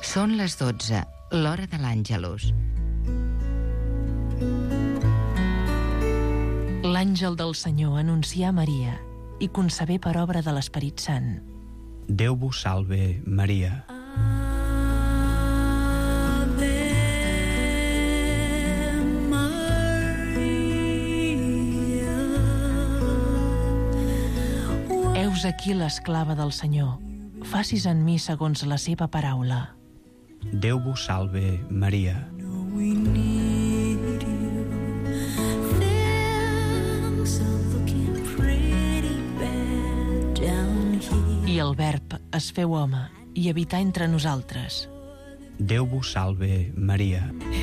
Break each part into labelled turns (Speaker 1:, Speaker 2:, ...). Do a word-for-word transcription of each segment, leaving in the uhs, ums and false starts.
Speaker 1: Són les dotze, l'hora de l'Àngelus.
Speaker 2: L'àngel del Senyor anuncia a Maria i concebé per obra de l'Esperit Sant.
Speaker 3: Déu vos salve, Maria.
Speaker 2: Heus aquí l'esclava del Senyor. Facis en mi segons la seva paraula.
Speaker 3: Déu vos salve, Maria.
Speaker 2: I el Verb es feu home i habità entre nosaltres.
Speaker 3: Déu vos salve, Maria.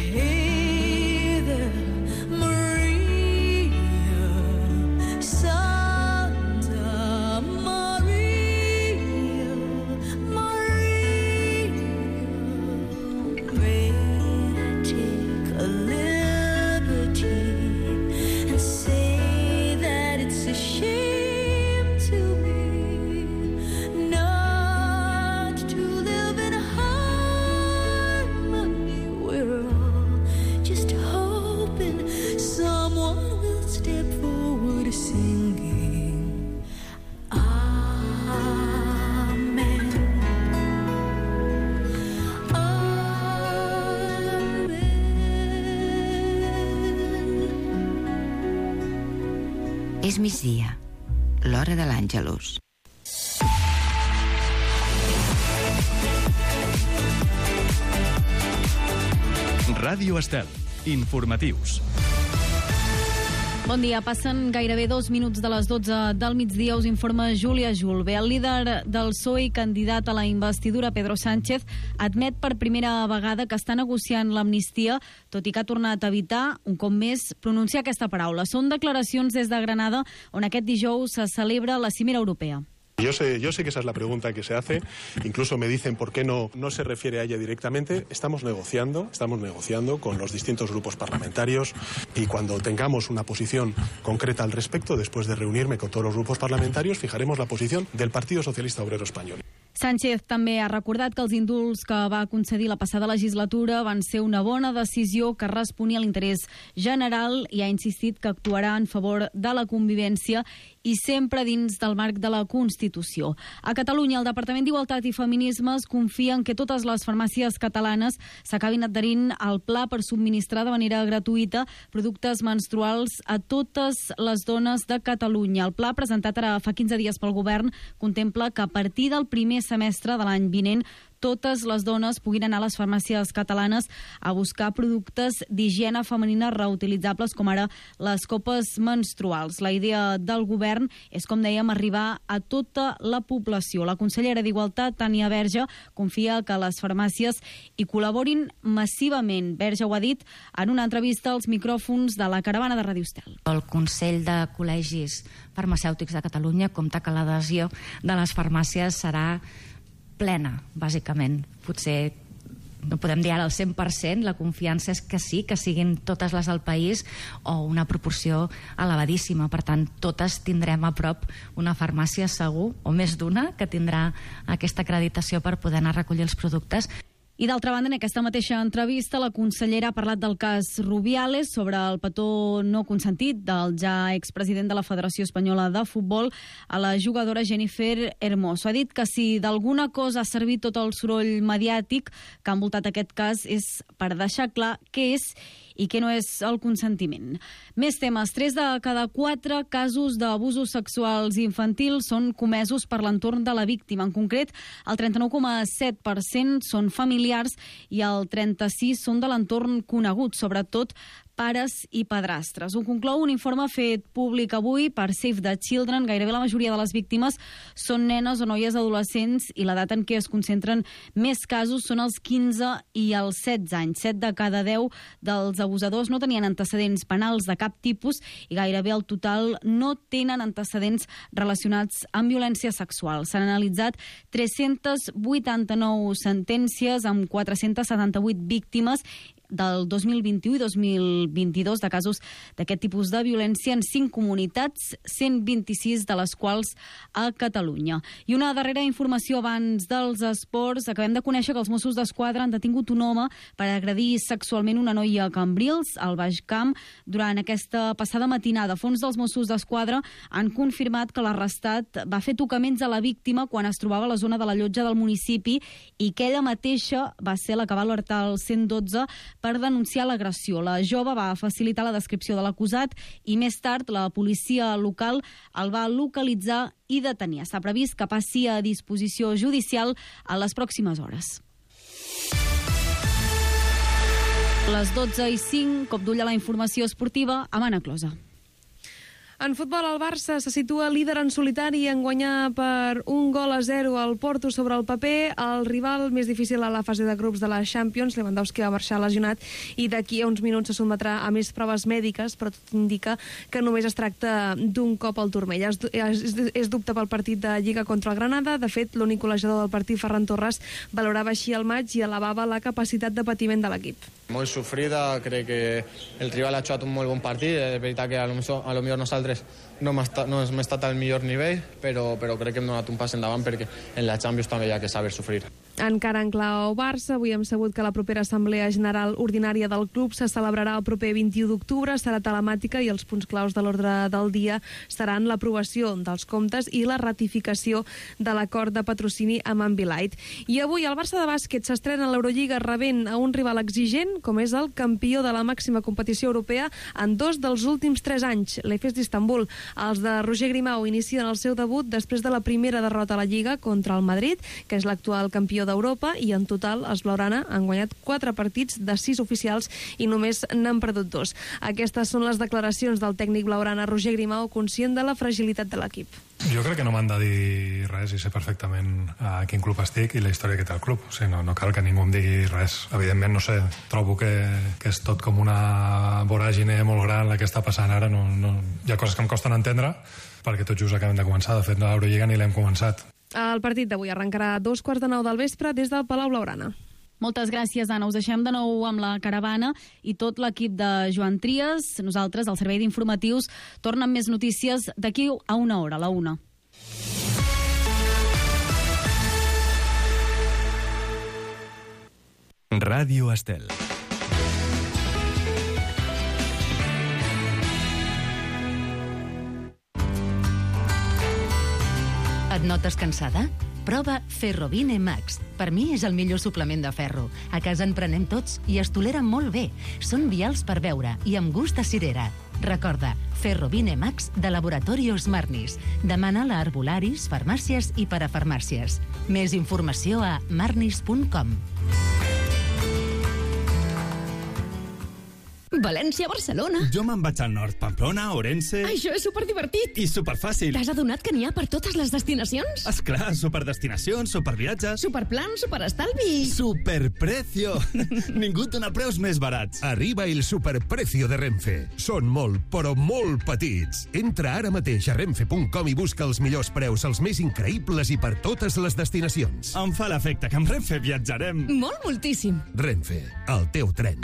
Speaker 1: És migdia, l'hora de l'Àngelus.
Speaker 4: Ràdio Estel, informatius.
Speaker 5: Bon dia, passen gairebé dos minuts de les dotze del migdia, us informa Júlia Julve. El líder del P S O E i candidat a la investidura, Pedro Sánchez, admet per primera vegada que està negociant l'amnistia, tot i que ha tornat a evitar, un cop més, pronunciar aquesta paraula. Són declaracions des de Granada, on aquest dijous se celebra la cimera europea.
Speaker 6: Yo sé, yo sé que esa es la pregunta que se hace, incluso me dicen por qué no, no se refiere a ella directamente. Estamos negociando, estamos negociando con los distintos grupos parlamentarios y cuando tengamos una posición concreta al respecto, después de reunirme con todos los grupos parlamentarios, fijaremos la posición del Partido Socialista Obrero Español.
Speaker 5: Sánchez també ha recordat que els indults que va concedir la passada legislatura van ser una bona decisió que responia a l'interès general i ha insistit que actuarà en favor de la convivència i sempre dins del marc de la Constitució. A Catalunya, el Departament d'Igualtat i Feminismes confia en que totes les farmàcies catalanes s'acabin adherint al pla per subministrar de manera gratuïta productes menstruals a totes les dones de Catalunya. El pla, presentat ara fa quinze dies pel govern, contempla que a partir del primer semestre de l'any vinent totes les dones puguin anar a les farmàcies catalanes a buscar productes d'higiene femenina reutilitzables com ara les copes menstruals. La idea del govern és, com dèiem, arribar a tota la població. La consellera d'Igualtat, Tània Verge, confia que les farmàcies hi col·laborin massivament. Verge ho ha dit en una entrevista als micròfons de la caravana de Ràdio Estel.
Speaker 7: El Consell de Col·legis Farmacèutics de Catalunya compta que l'adhesió de les farmàcies serà plena, bàsicament. Potser no podem dir ara al cent per cent, la confiança és que sí, que siguin totes les del país o una proporció elevadíssima. Per tant, totes tindrem a prop una farmàcia segur, o més d'una, que tindrà aquesta acreditació per poder anar a recollir els productes.
Speaker 5: I d'altra banda, en aquesta mateixa entrevista, la consellera ha parlat del cas Rubiales sobre el petó no consentit del ja expresident de la Federació Espanyola de Futbol a la jugadora Jennifer Hermoso. Ha dit que si d'alguna cosa ha servit tot el soroll mediàtic que ha envoltat aquest cas és per deixar clar què és i què no és el consentiment. Més temes. Tres de cada quatre casos d'abusos sexuals infantils són comesos per l'entorn de la víctima. En concret, el trenta-nou coma set per cent són familiars i el trenta-sis són de l'entorn conegut, sobretot pares i padrastres. Ho conclou un informe fet públic avui per Save the Children. Gairebé la majoria de les víctimes són nenes o noies adolescents i l'edat en què es concentren més casos són els quinze i els setze anys. set de cada deu dels abusadors no tenien antecedents penals de cap tipus i gairebé el total no tenen antecedents relacionats amb violència sexual. S'han analitzat tres-centes vuitanta-nou sentències amb quatre-centes setanta-vuit víctimes del dos mil vint-i-u i dos mil vint-i-dos de casos d'aquest tipus de violència en cinc comunitats, cent vint-i-sis de les quals a Catalunya. I una darrera informació abans dels esports. Acabem de conèixer que els Mossos d'Esquadra han detingut un home per agredir sexualment una noia a Cambrils, al Baix Camp, durant aquesta passada matinada. Fons dels Mossos d'Esquadra han confirmat que l'arrestat va fer tocaments a la víctima quan es trobava a la zona de la llotja del municipi i que ella mateixa va ser la que va alertar el cent dotze per denunciar l'agressió. La jove va facilitar la descripció de l'acusat i més tard la policia local el va localitzar i detenir. Està previst que passi a disposició judicial a les pròximes hores. Les dotze i cinc, cop d'ull a la informació esportiva, amb Anna Closa.
Speaker 8: En futbol, el Barça se situa líder en solitari en guanyar per un gol a zero al Porto sobre el paper. El rival més difícil a la fase de grups de la Champions, Lewandowski, va marxar lesionat i d'aquí a uns minuts se sotmetrà a més proves mèdiques, però tot indica que només es tracta d'un cop al turmell. És, és, és dubte pel partit de Lliga contra el Granada. De fet, l'únic golejador del partit, Ferran Torres, valorava així el maig i elevava la capacitat de patiment de l'equip.
Speaker 9: Molt sofrida, crec que el rival ha hecho un molt bon partit. És veritat que a lo, a lo millor nosaltres no hem estat, no hem estat al millor nivell, però, però crec que hem donat un pas endavant perquè en la Champions també hi ha que saber sofrir.
Speaker 8: Encara en clau Barça, avui hem sabut que la propera Assemblea General Ordinària del club se celebrarà el proper vint-i-u d'octubre, serà telemàtica i els punts claus de l'ordre del dia seran l'aprovació dels comptes i la ratificació de l'acord de patrocini amb Ambilight. I avui el Barça de bàsquet s'estrena a l'Eurolliga rebent a un rival exigent, com és el campió de la màxima competició europea en dos dels últims tres anys, l'E F E S d'Istanbul. Els de Roger Grimau inicien el seu debut després de la primera derrota a la Lliga contra el Madrid, que és l'actual campió d'Europa, i en total els blaugrana han guanyat quatre partits de sis oficials i només n'han perdut dos. Aquestes són les declaracions del tècnic blaugrana Roger Grimau, conscient de la fragilitat de l'equip.
Speaker 10: Jo crec que no m'han de dir res i sé perfectament a quin club estic i la història que té el club. O sigui, no, no cal que ningú em digui res. Evidentment, no sé, trobo que, que és tot com una voràgine molt gran la que està passant ara. No, no, hi ha coses que em costen entendre perquè tot just acabem de començar. De fet, l'Eurolliga ni l'hem començat.
Speaker 8: El partit d'avui arrencarà a dos quarts de nou del vespre des del Palau Blaugrana.
Speaker 5: Moltes gràcies, Anna. Us deixem de nou amb la caravana i tot l'equip de Joan Trias. Nosaltres, al Servei d'Informatius, tornen més notícies d'aquí a una hora, a la una.
Speaker 4: Ràdio Estel.
Speaker 11: Et notes cansada? Prova Ferrovine Max. Per mi és el millor suplement de ferro. A casa en prenem tots i es tolera molt bé. Són vials per beure i amb gust de cirera. Recorda, Ferrovine Max de Laboratorios Marnis. Demana-la a herbolaris, farmàcies i parafarmàcies. Més informació a marnis punt com.
Speaker 12: València-Barcelona.
Speaker 13: Jo me'n vaig al nord, Pamplona, Orense...
Speaker 12: Això és superdivertit.
Speaker 13: I superfàcil.
Speaker 12: T'has adonat que n'hi ha per totes les destinacions?
Speaker 13: Esclar, superdestinacions, superviatges...
Speaker 12: Superplan, superestalvi...
Speaker 13: Superprecio! Ningú dona preus més barats.
Speaker 14: Arriba el superprecio de Renfe. Són molt, però molt petits. Entra ara mateix a renfe punt com i busca els millors preus, els més increïbles i per totes les destinacions.
Speaker 13: Em fa l'efecte que amb Renfe viatjarem.
Speaker 12: Molt, moltíssim.
Speaker 14: Renfe, el teu tren.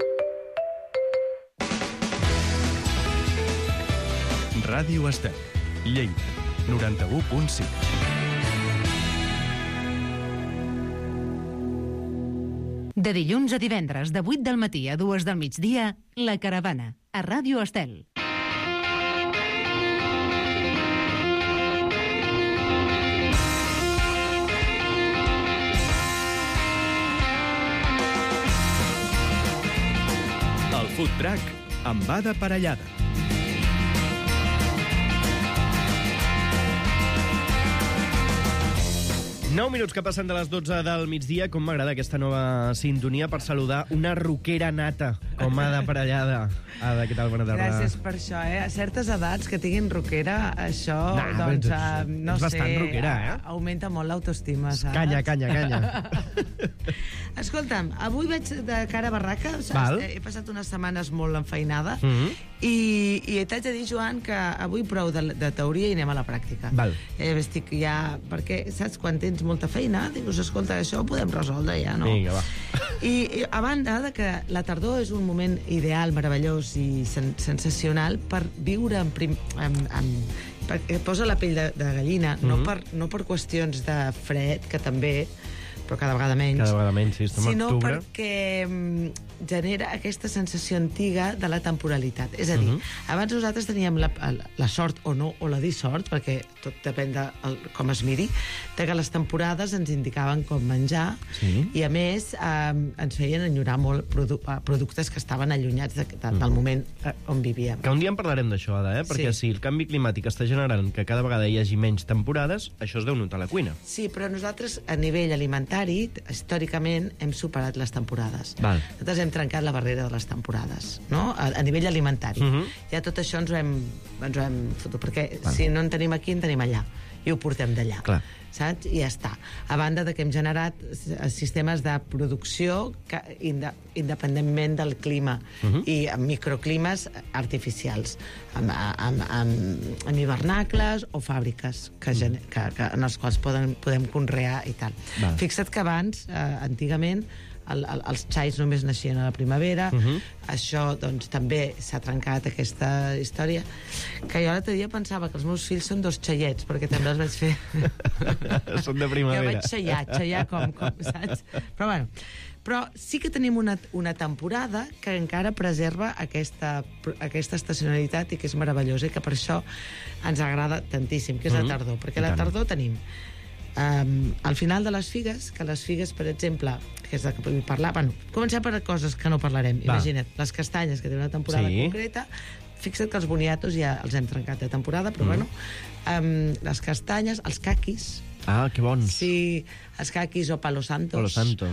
Speaker 4: Ràdio Estel, Lleida, noranta-u punt cinc.
Speaker 11: De dilluns a divendres, de vuit del matí a dues del migdia, La Caravana, a Ràdio Estel.
Speaker 4: El Food Truck amb Ada Parellada. nou minuts que passen de les dotze del migdia. Com m'agrada aquesta nova sintonia per saludar una roquera nata, com Ada Parellada. Ada, què tal? Bona tarda.
Speaker 15: Gràcies per això, eh? A certes edats que tinguin roquera, això,
Speaker 4: nah,
Speaker 15: doncs,
Speaker 4: ets,
Speaker 15: uh, no
Speaker 4: ets
Speaker 15: sé...
Speaker 4: bastant roquera, eh?
Speaker 15: Augmenta molt l'autoestima, saps?
Speaker 4: Canya, canya, canya.
Speaker 15: Escolta'm, avui veig de cara a barraca, saps? He passat unes setmanes molt enfeinada, mm-hmm. i, i t'haig de dir, Joan, que avui prou de, de teoria i anem a la pràctica.
Speaker 4: Val.
Speaker 15: Eh, estic ja... Perquè, saps, quan tens molta feina, dius, escolta, això ho podem resoldre ja, no?
Speaker 4: Vinga, va.
Speaker 15: I, I a banda de que la tardor és un moment ideal, meravellós i sen sensacional per viure en... Prim en, en perquè posa la pell de, de gallina, mm-hmm. no, per, no per qüestions de fred, que també, però cada vegada menys.
Speaker 4: Cada vegada menys, sí, estem a
Speaker 15: sinó
Speaker 4: octubre.
Speaker 15: perquè mm, genera aquesta sensació antiga de la temporalitat. És a dir,
Speaker 4: Mm-hmm.
Speaker 15: abans nosaltres teníem la, la sort o no, o la dissort, perquè tot depèn de el, com es miri, de que les temporades ens indicaven com menjar,
Speaker 4: Sí.
Speaker 15: i a més eh, ens feien enyorar molt produ productes que estaven allunyats de, de, del
Speaker 4: Mm-hmm.
Speaker 15: moment eh, on vivíem.
Speaker 4: Que un dia en parlarem d'això, Ada, eh? Perquè
Speaker 15: Sí.
Speaker 4: si el canvi climàtic està generant que cada vegada hi hagi menys temporades, això es deu notar a la cuina.
Speaker 15: Sí, però nosaltres, a nivell alimentari, històricament, hem superat les temporades.
Speaker 4: Val.
Speaker 15: Nosaltres hem trencat la barrera de les temporades, no? A, a nivell alimentari.
Speaker 4: Mhm.
Speaker 15: Ja tot això ens ho hem, ens ho hem fotut, perquè
Speaker 4: Val.
Speaker 15: si no en tenim aquí, en tenim allà. I ho portem d'allà.
Speaker 4: Clar.
Speaker 15: Saps? I ja està. A banda de que hem generat sistemes de producció que, inde, independentment del clima
Speaker 4: Mhm.
Speaker 15: i amb microclimes artificials, amb, amb, amb, amb hivernacles o fàbriques que, gen, que, que, en els quals poden, podem conrear i tal.
Speaker 4: Val.
Speaker 15: Fixa't que abans, eh, antigament, el, el, els xais només naixien a la primavera.
Speaker 4: Mhm.
Speaker 15: Això, doncs, també s'ha trencat aquesta història, que jo l'altre dia pensava que els meus fills són dos xaiets, perquè també els vaig fer...
Speaker 4: Són de
Speaker 15: Jo
Speaker 4: primavera.
Speaker 15: vaig xaiar, xaiar com, com, saps? Però bueno, però sí que tenim una, una temporada que encara preserva aquesta, aquesta estacionalitat i que és meravellosa i que per això ens agrada tantíssim, que és
Speaker 4: Mhm.
Speaker 15: la tardor. Perquè
Speaker 4: I
Speaker 15: la
Speaker 4: tant.
Speaker 15: tardor tenim um, al final de les figues, que les figues, per exemple, que és de que vull parlar, bueno, comencem per coses que no parlarem.
Speaker 4: Va.
Speaker 15: Imagina't, les castanyes, que tenen una temporada
Speaker 4: Sí.
Speaker 15: concreta, fixa't que els boniatos ja els hem trencat de temporada, però
Speaker 4: Mm.
Speaker 15: bueno, um, les castanyes, els caquis,
Speaker 4: Ah, que bons.
Speaker 15: sí, els caquis o palo santos.
Speaker 4: Palo santo.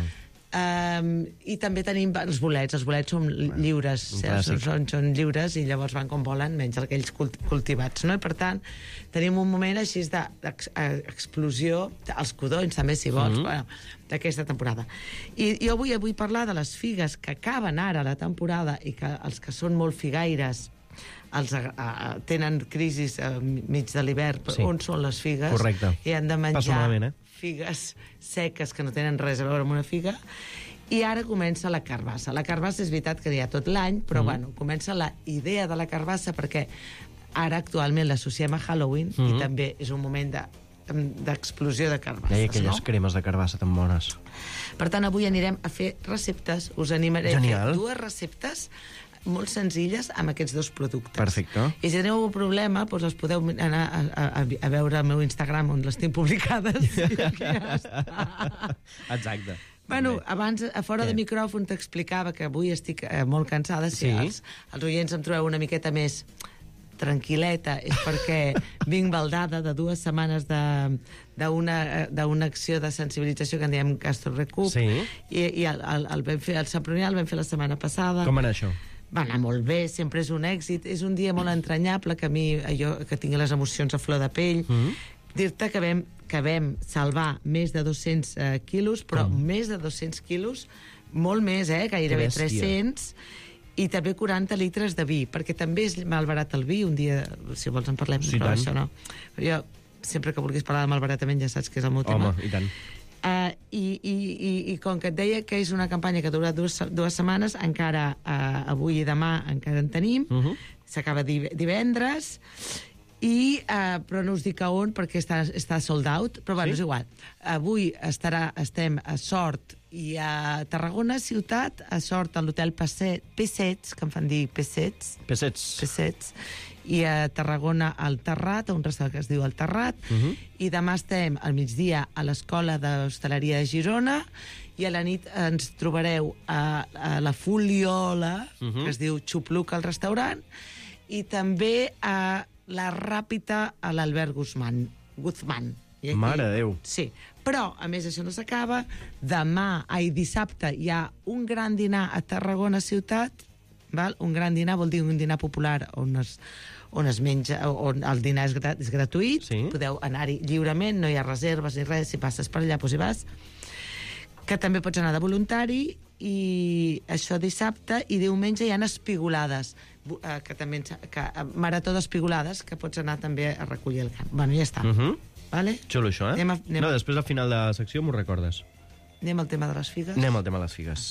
Speaker 15: Um, I també tenim els bolets. Els bolets són lliures,
Speaker 4: un
Speaker 15: sí,
Speaker 4: clàssic.
Speaker 15: són, són, són lliures i llavors van com volen, menys aquells cult cultivats, no? I per tant, tenim un moment així d'explosió, de, els codonys també, si vols,
Speaker 4: Mhm.
Speaker 15: bueno, d'aquesta temporada. I jo avui vull parlar de les figues que acaben ara la temporada i que els que són molt figaires els a, a, tenen crisis a mig de l'hivern.
Speaker 4: Sí.
Speaker 15: On són les figues?
Speaker 4: Correcte.
Speaker 15: I han de
Speaker 4: Passa
Speaker 15: menjar
Speaker 4: malament, eh?
Speaker 15: figues seques que no tenen res a veure amb una figa. I ara comença la carbassa. La carbassa és veritat que hi ha tot l'any, però
Speaker 4: Mm.
Speaker 15: bueno, comença la idea de la carbassa perquè ara actualment l'associem a Halloween
Speaker 4: Mm.
Speaker 15: i també és un moment de d'explosió de carbasses,
Speaker 4: Ja hi ha aquelles
Speaker 15: no?
Speaker 4: cremes de carbassa tan bones.
Speaker 15: Per tant, avui anirem a fer receptes. Us animaré
Speaker 4: Genial.
Speaker 15: a fer dues receptes molt senzilles amb aquests dos productes.
Speaker 4: Perfecte.
Speaker 15: I si teniu algun problema, doncs les podeu anar a, a, a veure al meu Instagram, on les tinc publicades. I ja està.
Speaker 4: Exacte.
Speaker 15: Bueno, abans, a fora
Speaker 4: Què?
Speaker 15: de micròfon, t'explicava que avui estic eh, molt cansada. Si
Speaker 4: Sí.
Speaker 15: els, els oients em trobeu una miqueta més tranquil·leta, és perquè vinc baldada de dues setmanes de- d'una d'una acció de sensibilització que en diem Gastro Recup.
Speaker 4: Sí.
Speaker 15: I, i el, el, el, vam fer, el Sant Prunià el vam fer la setmana passada.
Speaker 4: Com va anar això?
Speaker 15: Va anar molt bé, sempre és un èxit. És un dia molt entranyable, que a mi, jo, que tingui les emocions a flor de pell.
Speaker 4: Mm.
Speaker 15: Dir-te que vam, que vam salvar més de dos-cents eh, quilos, però
Speaker 4: Com?
Speaker 15: més de dos-cents quilos, molt més, eh? Gairebé
Speaker 4: Que bèstia.
Speaker 15: tres-cents, i també quaranta litres de vi, perquè també és malbarat el vi. Un dia, si vols, en parlem,
Speaker 4: Sí,
Speaker 15: però
Speaker 4: tant.
Speaker 15: això no. Jo, sempre que vulguis parlar de malbaratament, ja saps que és el meu tema.
Speaker 4: Home, i tant.
Speaker 15: Uh, i, i, i, I com que et deia que és una campanya que ha durat dues, dues setmanes, encara uh, avui i demà encara en tenim,
Speaker 4: Uh -huh.
Speaker 15: s'acaba div divendres, i, uh, però no us dic a on perquè està, està sold out, però bueno,
Speaker 4: Sí?
Speaker 15: és igual. Avui estarà, estem a Sort i a Tarragona ciutat, a Sort a l'hotel Pessets, que em fan dir Pessets,
Speaker 4: Pessets.
Speaker 15: Pessets, i a Tarragona al Terrat, a un restaurant que es diu El Terrat,
Speaker 4: Uh -huh.
Speaker 15: i demà estem al migdia a l'Escola d'Hostaleria de Girona, i a la nit ens trobareu a, a la Fuliola,
Speaker 4: Uh -huh.
Speaker 15: que es diu Xupluc al restaurant, i també a la Ràpita a l'Albert Guzmán. Guzmán. I aquí-
Speaker 4: Mare de Déu.
Speaker 15: Sí, però, a més, això no s'acaba. Demà, ai, dissabte, hi ha un gran dinar a Tarragona ciutat, val? Un gran dinar vol dir un dinar popular on es, on es menja, on el dinar és, grat, és gratuït,
Speaker 4: Sí.
Speaker 15: podeu anar-hi lliurement, no hi ha reserves ni res, si passes per allà, doncs hi vas, que també pots anar de voluntari, i això dissabte, i diumenge hi ha espigolades, bu- eh, que també, ens- que, eh, marató d'espigolades, que pots anar també a recollir el camp. Bueno, ja està.
Speaker 4: Uh -huh.
Speaker 15: Vale?
Speaker 4: Xulo, això, eh?
Speaker 15: Anem a, anem
Speaker 4: no,
Speaker 15: a...
Speaker 4: després al final de la secció m'ho recordes.
Speaker 15: Anem al tema de les figues?
Speaker 4: Anem al tema de les figues.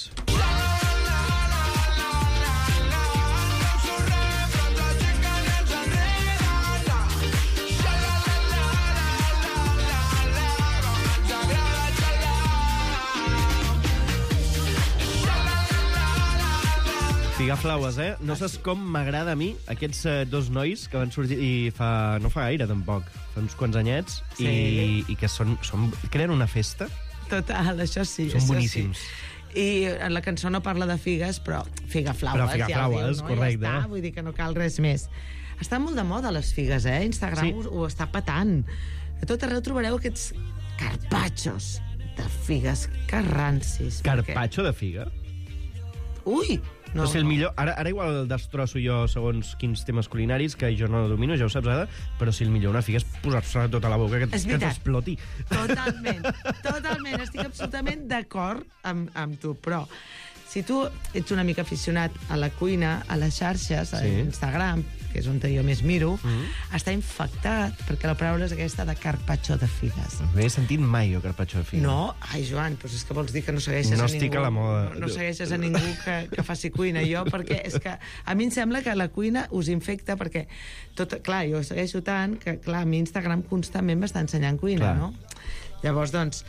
Speaker 4: Figaflaues, eh? No saps com m'agrada a mi aquests eh, dos nois que van sorgir i fa... no fa gaire, tampoc. Fa uns quants anyets
Speaker 15: Sí.
Speaker 4: i, i que són, són... creen una festa.
Speaker 15: Total, això sí.
Speaker 4: Són
Speaker 15: això
Speaker 4: boníssims.
Speaker 15: Sí. I en la cançó no parla de figues, però figaflaues,
Speaker 4: Però figaflaues,
Speaker 15: ja ho diu, no?
Speaker 4: correcte.
Speaker 15: Ja està, vull dir que no cal res més. Està molt de moda, les figues, eh? Instagram
Speaker 4: Sí.
Speaker 15: ho, ho està patant. A tot arreu trobareu aquests carpatxos de figues, que rancis.
Speaker 4: Carpaccio de figa?
Speaker 15: Perquè... Ui! No,
Speaker 4: No, o sigui, el
Speaker 15: no.
Speaker 4: millor... Ara, ara igual el destrosso jo segons quins temes culinaris, que jo no domino, ja ho saps ara, però si el millor una figa és posar-se tota la boca, que,
Speaker 15: És
Speaker 4: que
Speaker 15: veritat.
Speaker 4: t'exploti.
Speaker 15: Totalment, totalment. Estic absolutament d'acord amb, amb tu, però si tu ets una mica aficionat a la cuina, a les xarxes, a
Speaker 4: Sí.
Speaker 15: Instagram, que és on jo més miro,
Speaker 4: Mm.
Speaker 15: està infectat, perquè la paraula és aquesta de carpaccio de figues.
Speaker 4: No he sentit mai jo carpaccio de figa.
Speaker 15: No? Ai, Joan, doncs és que vols dir que no segueixes
Speaker 4: No
Speaker 15: a
Speaker 4: estic
Speaker 15: ningú...
Speaker 4: a la moda.
Speaker 15: No, no segueixes a ningú que, que faci cuina. Jo, perquè és que a mi em sembla que la cuina us infecta, perquè, tot, clar, jo segueixo tant que, clar, a mi Instagram constantment m'està ensenyant cuina,
Speaker 4: Clar.
Speaker 15: no? Llavors, doncs,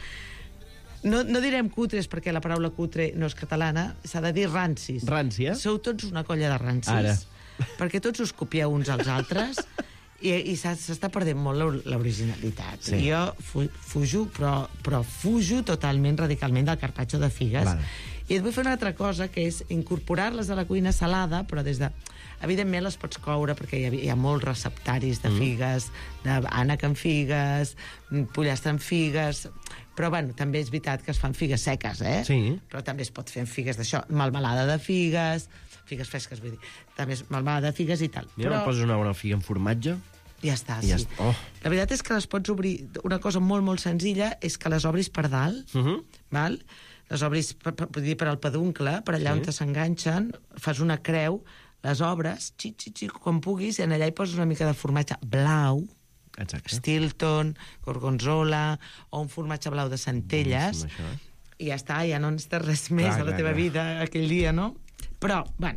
Speaker 15: no, no direm cutres, perquè la paraula cutre no és catalana, s'ha de dir rancis.
Speaker 4: Rància?
Speaker 15: Sou tots una colla de rancis.
Speaker 4: Ara.
Speaker 15: Perquè tots us copieu uns als altres i, i s'ha- s'està perdent molt l'or- l'originalitat.
Speaker 4: Sí.
Speaker 15: Sí. Jo fu, fujo, però, però fujo totalment, radicalment, del carpaccio de figues.
Speaker 4: Val.
Speaker 15: I et vull fer una altra cosa, que és incorporar-les a la cuina salada, però des de... Evidentment les pots coure, perquè hi ha, hi ha molts receptaris de figues, d'ànec amb figues, pollastre amb figues... Però, bueno, també és veritat que es fan figues seques, eh?
Speaker 4: Sí.
Speaker 15: Però també es pot fer amb figues d'això, melmelada de figues, figues fresques, vull dir, també és melmelada de figues i tal.
Speaker 4: Mira,
Speaker 15: Però
Speaker 4: em poses una bona figa amb formatge.
Speaker 15: ja està,
Speaker 4: I ja
Speaker 15: sí.
Speaker 4: està. Oh.
Speaker 15: La veritat és que les pots obrir... Una cosa molt, molt senzilla és que les obris per dalt,
Speaker 4: Uh -huh.
Speaker 15: val? Les obris, per, per, vull dir, per al peduncle, per allà
Speaker 4: Sí.
Speaker 15: on s'enganxen, fas una creu, les obres, xic, xic, xic, quan puguis, i en allà hi poses una mica de formatge blau,
Speaker 4: Exacte.
Speaker 15: Stilton, gorgonzola, o un formatge blau de centelles,
Speaker 4: Boníssim, això, eh?
Speaker 15: i ja està, ja no necessites res més
Speaker 4: Clar,
Speaker 15: a la
Speaker 4: clar,
Speaker 15: teva
Speaker 4: clar.
Speaker 15: vida aquell dia, no? Però, bueno,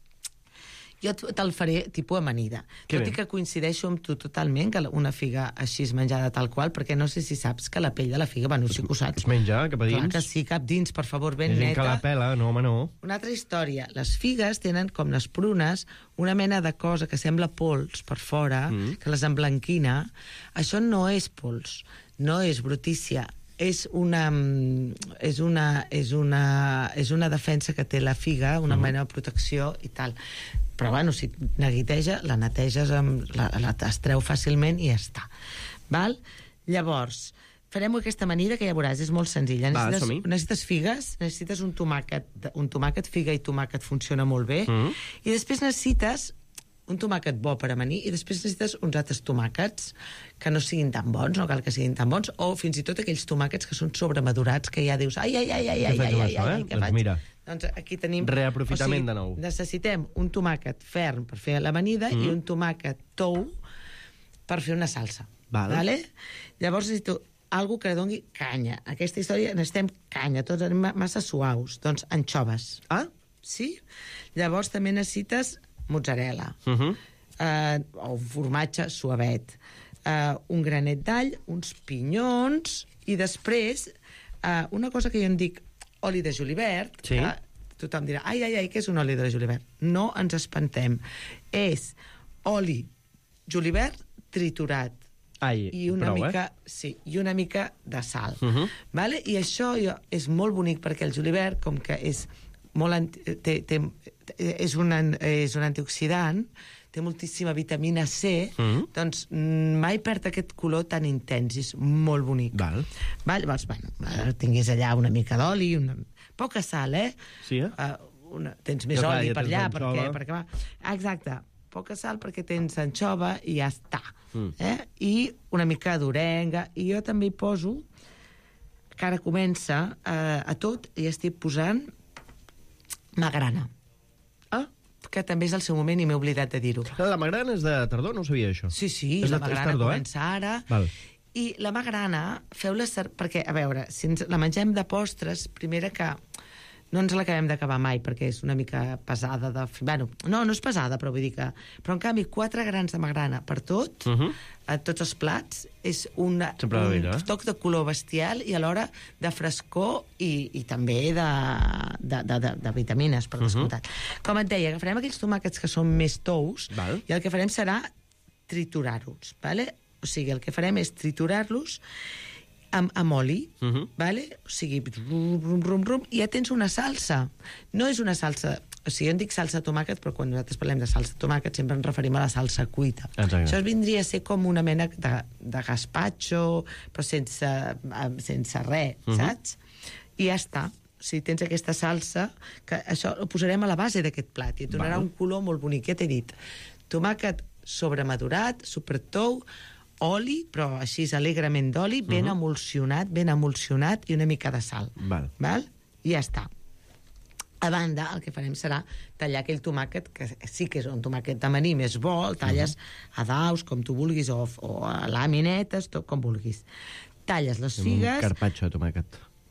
Speaker 15: jo t- te'l faré tipus amanida.
Speaker 4: Que
Speaker 15: Tot
Speaker 4: bé.
Speaker 15: i que coincideixo amb tu totalment que la- una figa així és menjada tal qual, perquè no sé si saps que la pell de la figa, bueno, sí que ho saps.
Speaker 4: Es menja cap a dins?
Speaker 15: Clar que sí, cap dins, per favor, ben
Speaker 4: Hi ha gent
Speaker 15: neta.
Speaker 4: que la pela, no, home, no.
Speaker 15: Una altra història. Les figues tenen, com les prunes, una mena de cosa que sembla pols per fora,
Speaker 4: Mm.
Speaker 15: que les emblanquina. Això no és pols, no és brutícia, és una, mm, és una, és una, és una defensa que té la figa, una
Speaker 4: Mhm.
Speaker 15: mena de protecció i tal. Però, bueno, si neguiteja, la neteges, amb, la, la es treu fàcilment i ja està. Val? Llavors, farem aquesta amanida que ja veuràs, és molt senzilla.
Speaker 4: Va,
Speaker 15: Necessites,
Speaker 4: som-hi.
Speaker 15: necessites figues, necessites un tomàquet, un tomàquet, figa i tomàquet funciona molt bé,
Speaker 4: Mm.
Speaker 15: i després necessites un tomàquet bo per amanir, i després necessites uns altres tomàquets que no siguin tan bons, no cal que siguin tan bons, o fins i tot aquells tomàquets que són sobremadurats, que ja dius, ai, ai, ai, ai,
Speaker 4: Què
Speaker 15: ai,
Speaker 4: faig
Speaker 15: ai,
Speaker 4: amb
Speaker 15: ai,
Speaker 4: això,
Speaker 15: ai,
Speaker 4: eh?
Speaker 15: què
Speaker 4: Doncs
Speaker 15: faig?
Speaker 4: mira.
Speaker 15: Doncs aquí tenim...
Speaker 4: Reaprofitament
Speaker 15: o sigui,
Speaker 4: de nou.
Speaker 15: Necessitem un tomàquet ferm per fer l'amanida
Speaker 4: Mm.
Speaker 15: i un tomàquet tou per fer una salsa.
Speaker 4: Val.
Speaker 15: Vale? Llavors necessito algo que doni canya. Aquesta història necessitem canya, tots anem ma- massa suaus. Doncs anxoves.
Speaker 4: Ah?
Speaker 15: Sí? Llavors també necessites mozzarella.
Speaker 4: Uh -huh.
Speaker 15: eh, o un formatge suavet, eh, un granet d'all, uns pinyons, i després eh, una cosa que jo en dic oli de julivert,
Speaker 4: Sí.
Speaker 15: que tothom dirà, ai, ai, ai, què és un oli de julivert? No ens espantem. És oli julivert triturat.
Speaker 4: Ai,
Speaker 15: I una
Speaker 4: prou,
Speaker 15: mica,
Speaker 4: eh?
Speaker 15: sí, i una mica de sal.
Speaker 4: Uh -huh.
Speaker 15: Vale? I això jo, és molt bonic perquè el julivert, com que és molt anti, té, té, és, un, an- és un antioxidant, té moltíssima vitamina C,
Speaker 4: Mm.
Speaker 15: doncs mm, mai perd aquest color tan intens, és molt bonic.
Speaker 4: Val.
Speaker 15: Val? Llavors, bueno, eh, tinguis allà una mica d'oli, una... poca sal, eh?
Speaker 4: Sí, eh?
Speaker 15: Uh, una... Tens més
Speaker 4: Ja, clar,
Speaker 15: oli
Speaker 4: ja
Speaker 15: per
Speaker 4: tens
Speaker 15: allà,
Speaker 4: l'anxova.
Speaker 15: perquè, perquè va... Ah, exacte, poca sal perquè tens anxova i ja està.
Speaker 4: Mm.
Speaker 15: Eh? I una mica d'orenga, i jo també hi poso, que ara comença eh, a tot, i estic posant magrana.
Speaker 4: Ah?
Speaker 15: Que també és el seu moment i m'he oblidat de dir-ho.
Speaker 4: La magrana és de tardor? No ho sabia, això.
Speaker 15: Sí, sí,
Speaker 4: És
Speaker 15: la
Speaker 4: de- és
Speaker 15: magrana
Speaker 4: tardor, eh?
Speaker 15: comença ara.
Speaker 4: Val.
Speaker 15: I la magrana, feu-la... Ser... Perquè, a veure, si ens la mengem de postres, primera que no ens l'acabem d'acabar mai, perquè és una mica pesada de... Bueno, no, no és pesada, però vull dir que... Però, en canvi, quatre grans de magrana per tot, uh -huh. a tots els plats, és una, un
Speaker 4: eh?
Speaker 15: toc de color bestial i alhora de frescor i, i també de, de, de, de, de vitamines, per descomptat. Uh -huh. Com et deia, agafarem aquells tomàquets que són més tous Val. i el que farem serà triturar-los, vale? O sigui, el que farem és triturar-los amb, amb oli, uh -huh. vale? O sigui, rum, rum, rum, rum, i ja tens una salsa. No és una salsa... O sigui, jo en dic salsa de tomàquet, però quan nosaltres parlem de salsa de tomàquet sempre ens referim a la salsa cuita. Exacte. Això vindria a ser com una mena de, de gazpacho, però sense, sense res, uh -huh. saps? I ja està. O sigui, tens aquesta salsa, que això ho posarem a la base d'aquest plat, i et donarà Val. un color molt bonic. Ja t'he dit, tomàquet sobremadurat, supertou, oli, però així alegrement d'oli, ben uh -huh. emulsionat, ben emulsionat, i una mica de sal. Val. Val? I ja està. A banda, el que farem serà tallar aquell tomàquet, que sí que és un tomàquet d'amanir més bo, el talles uh -huh. a daus, com tu vulguis, o, o a làminetes, tot com vulguis. Talles les figues...
Speaker 4: Un carpaccio de tomàquet.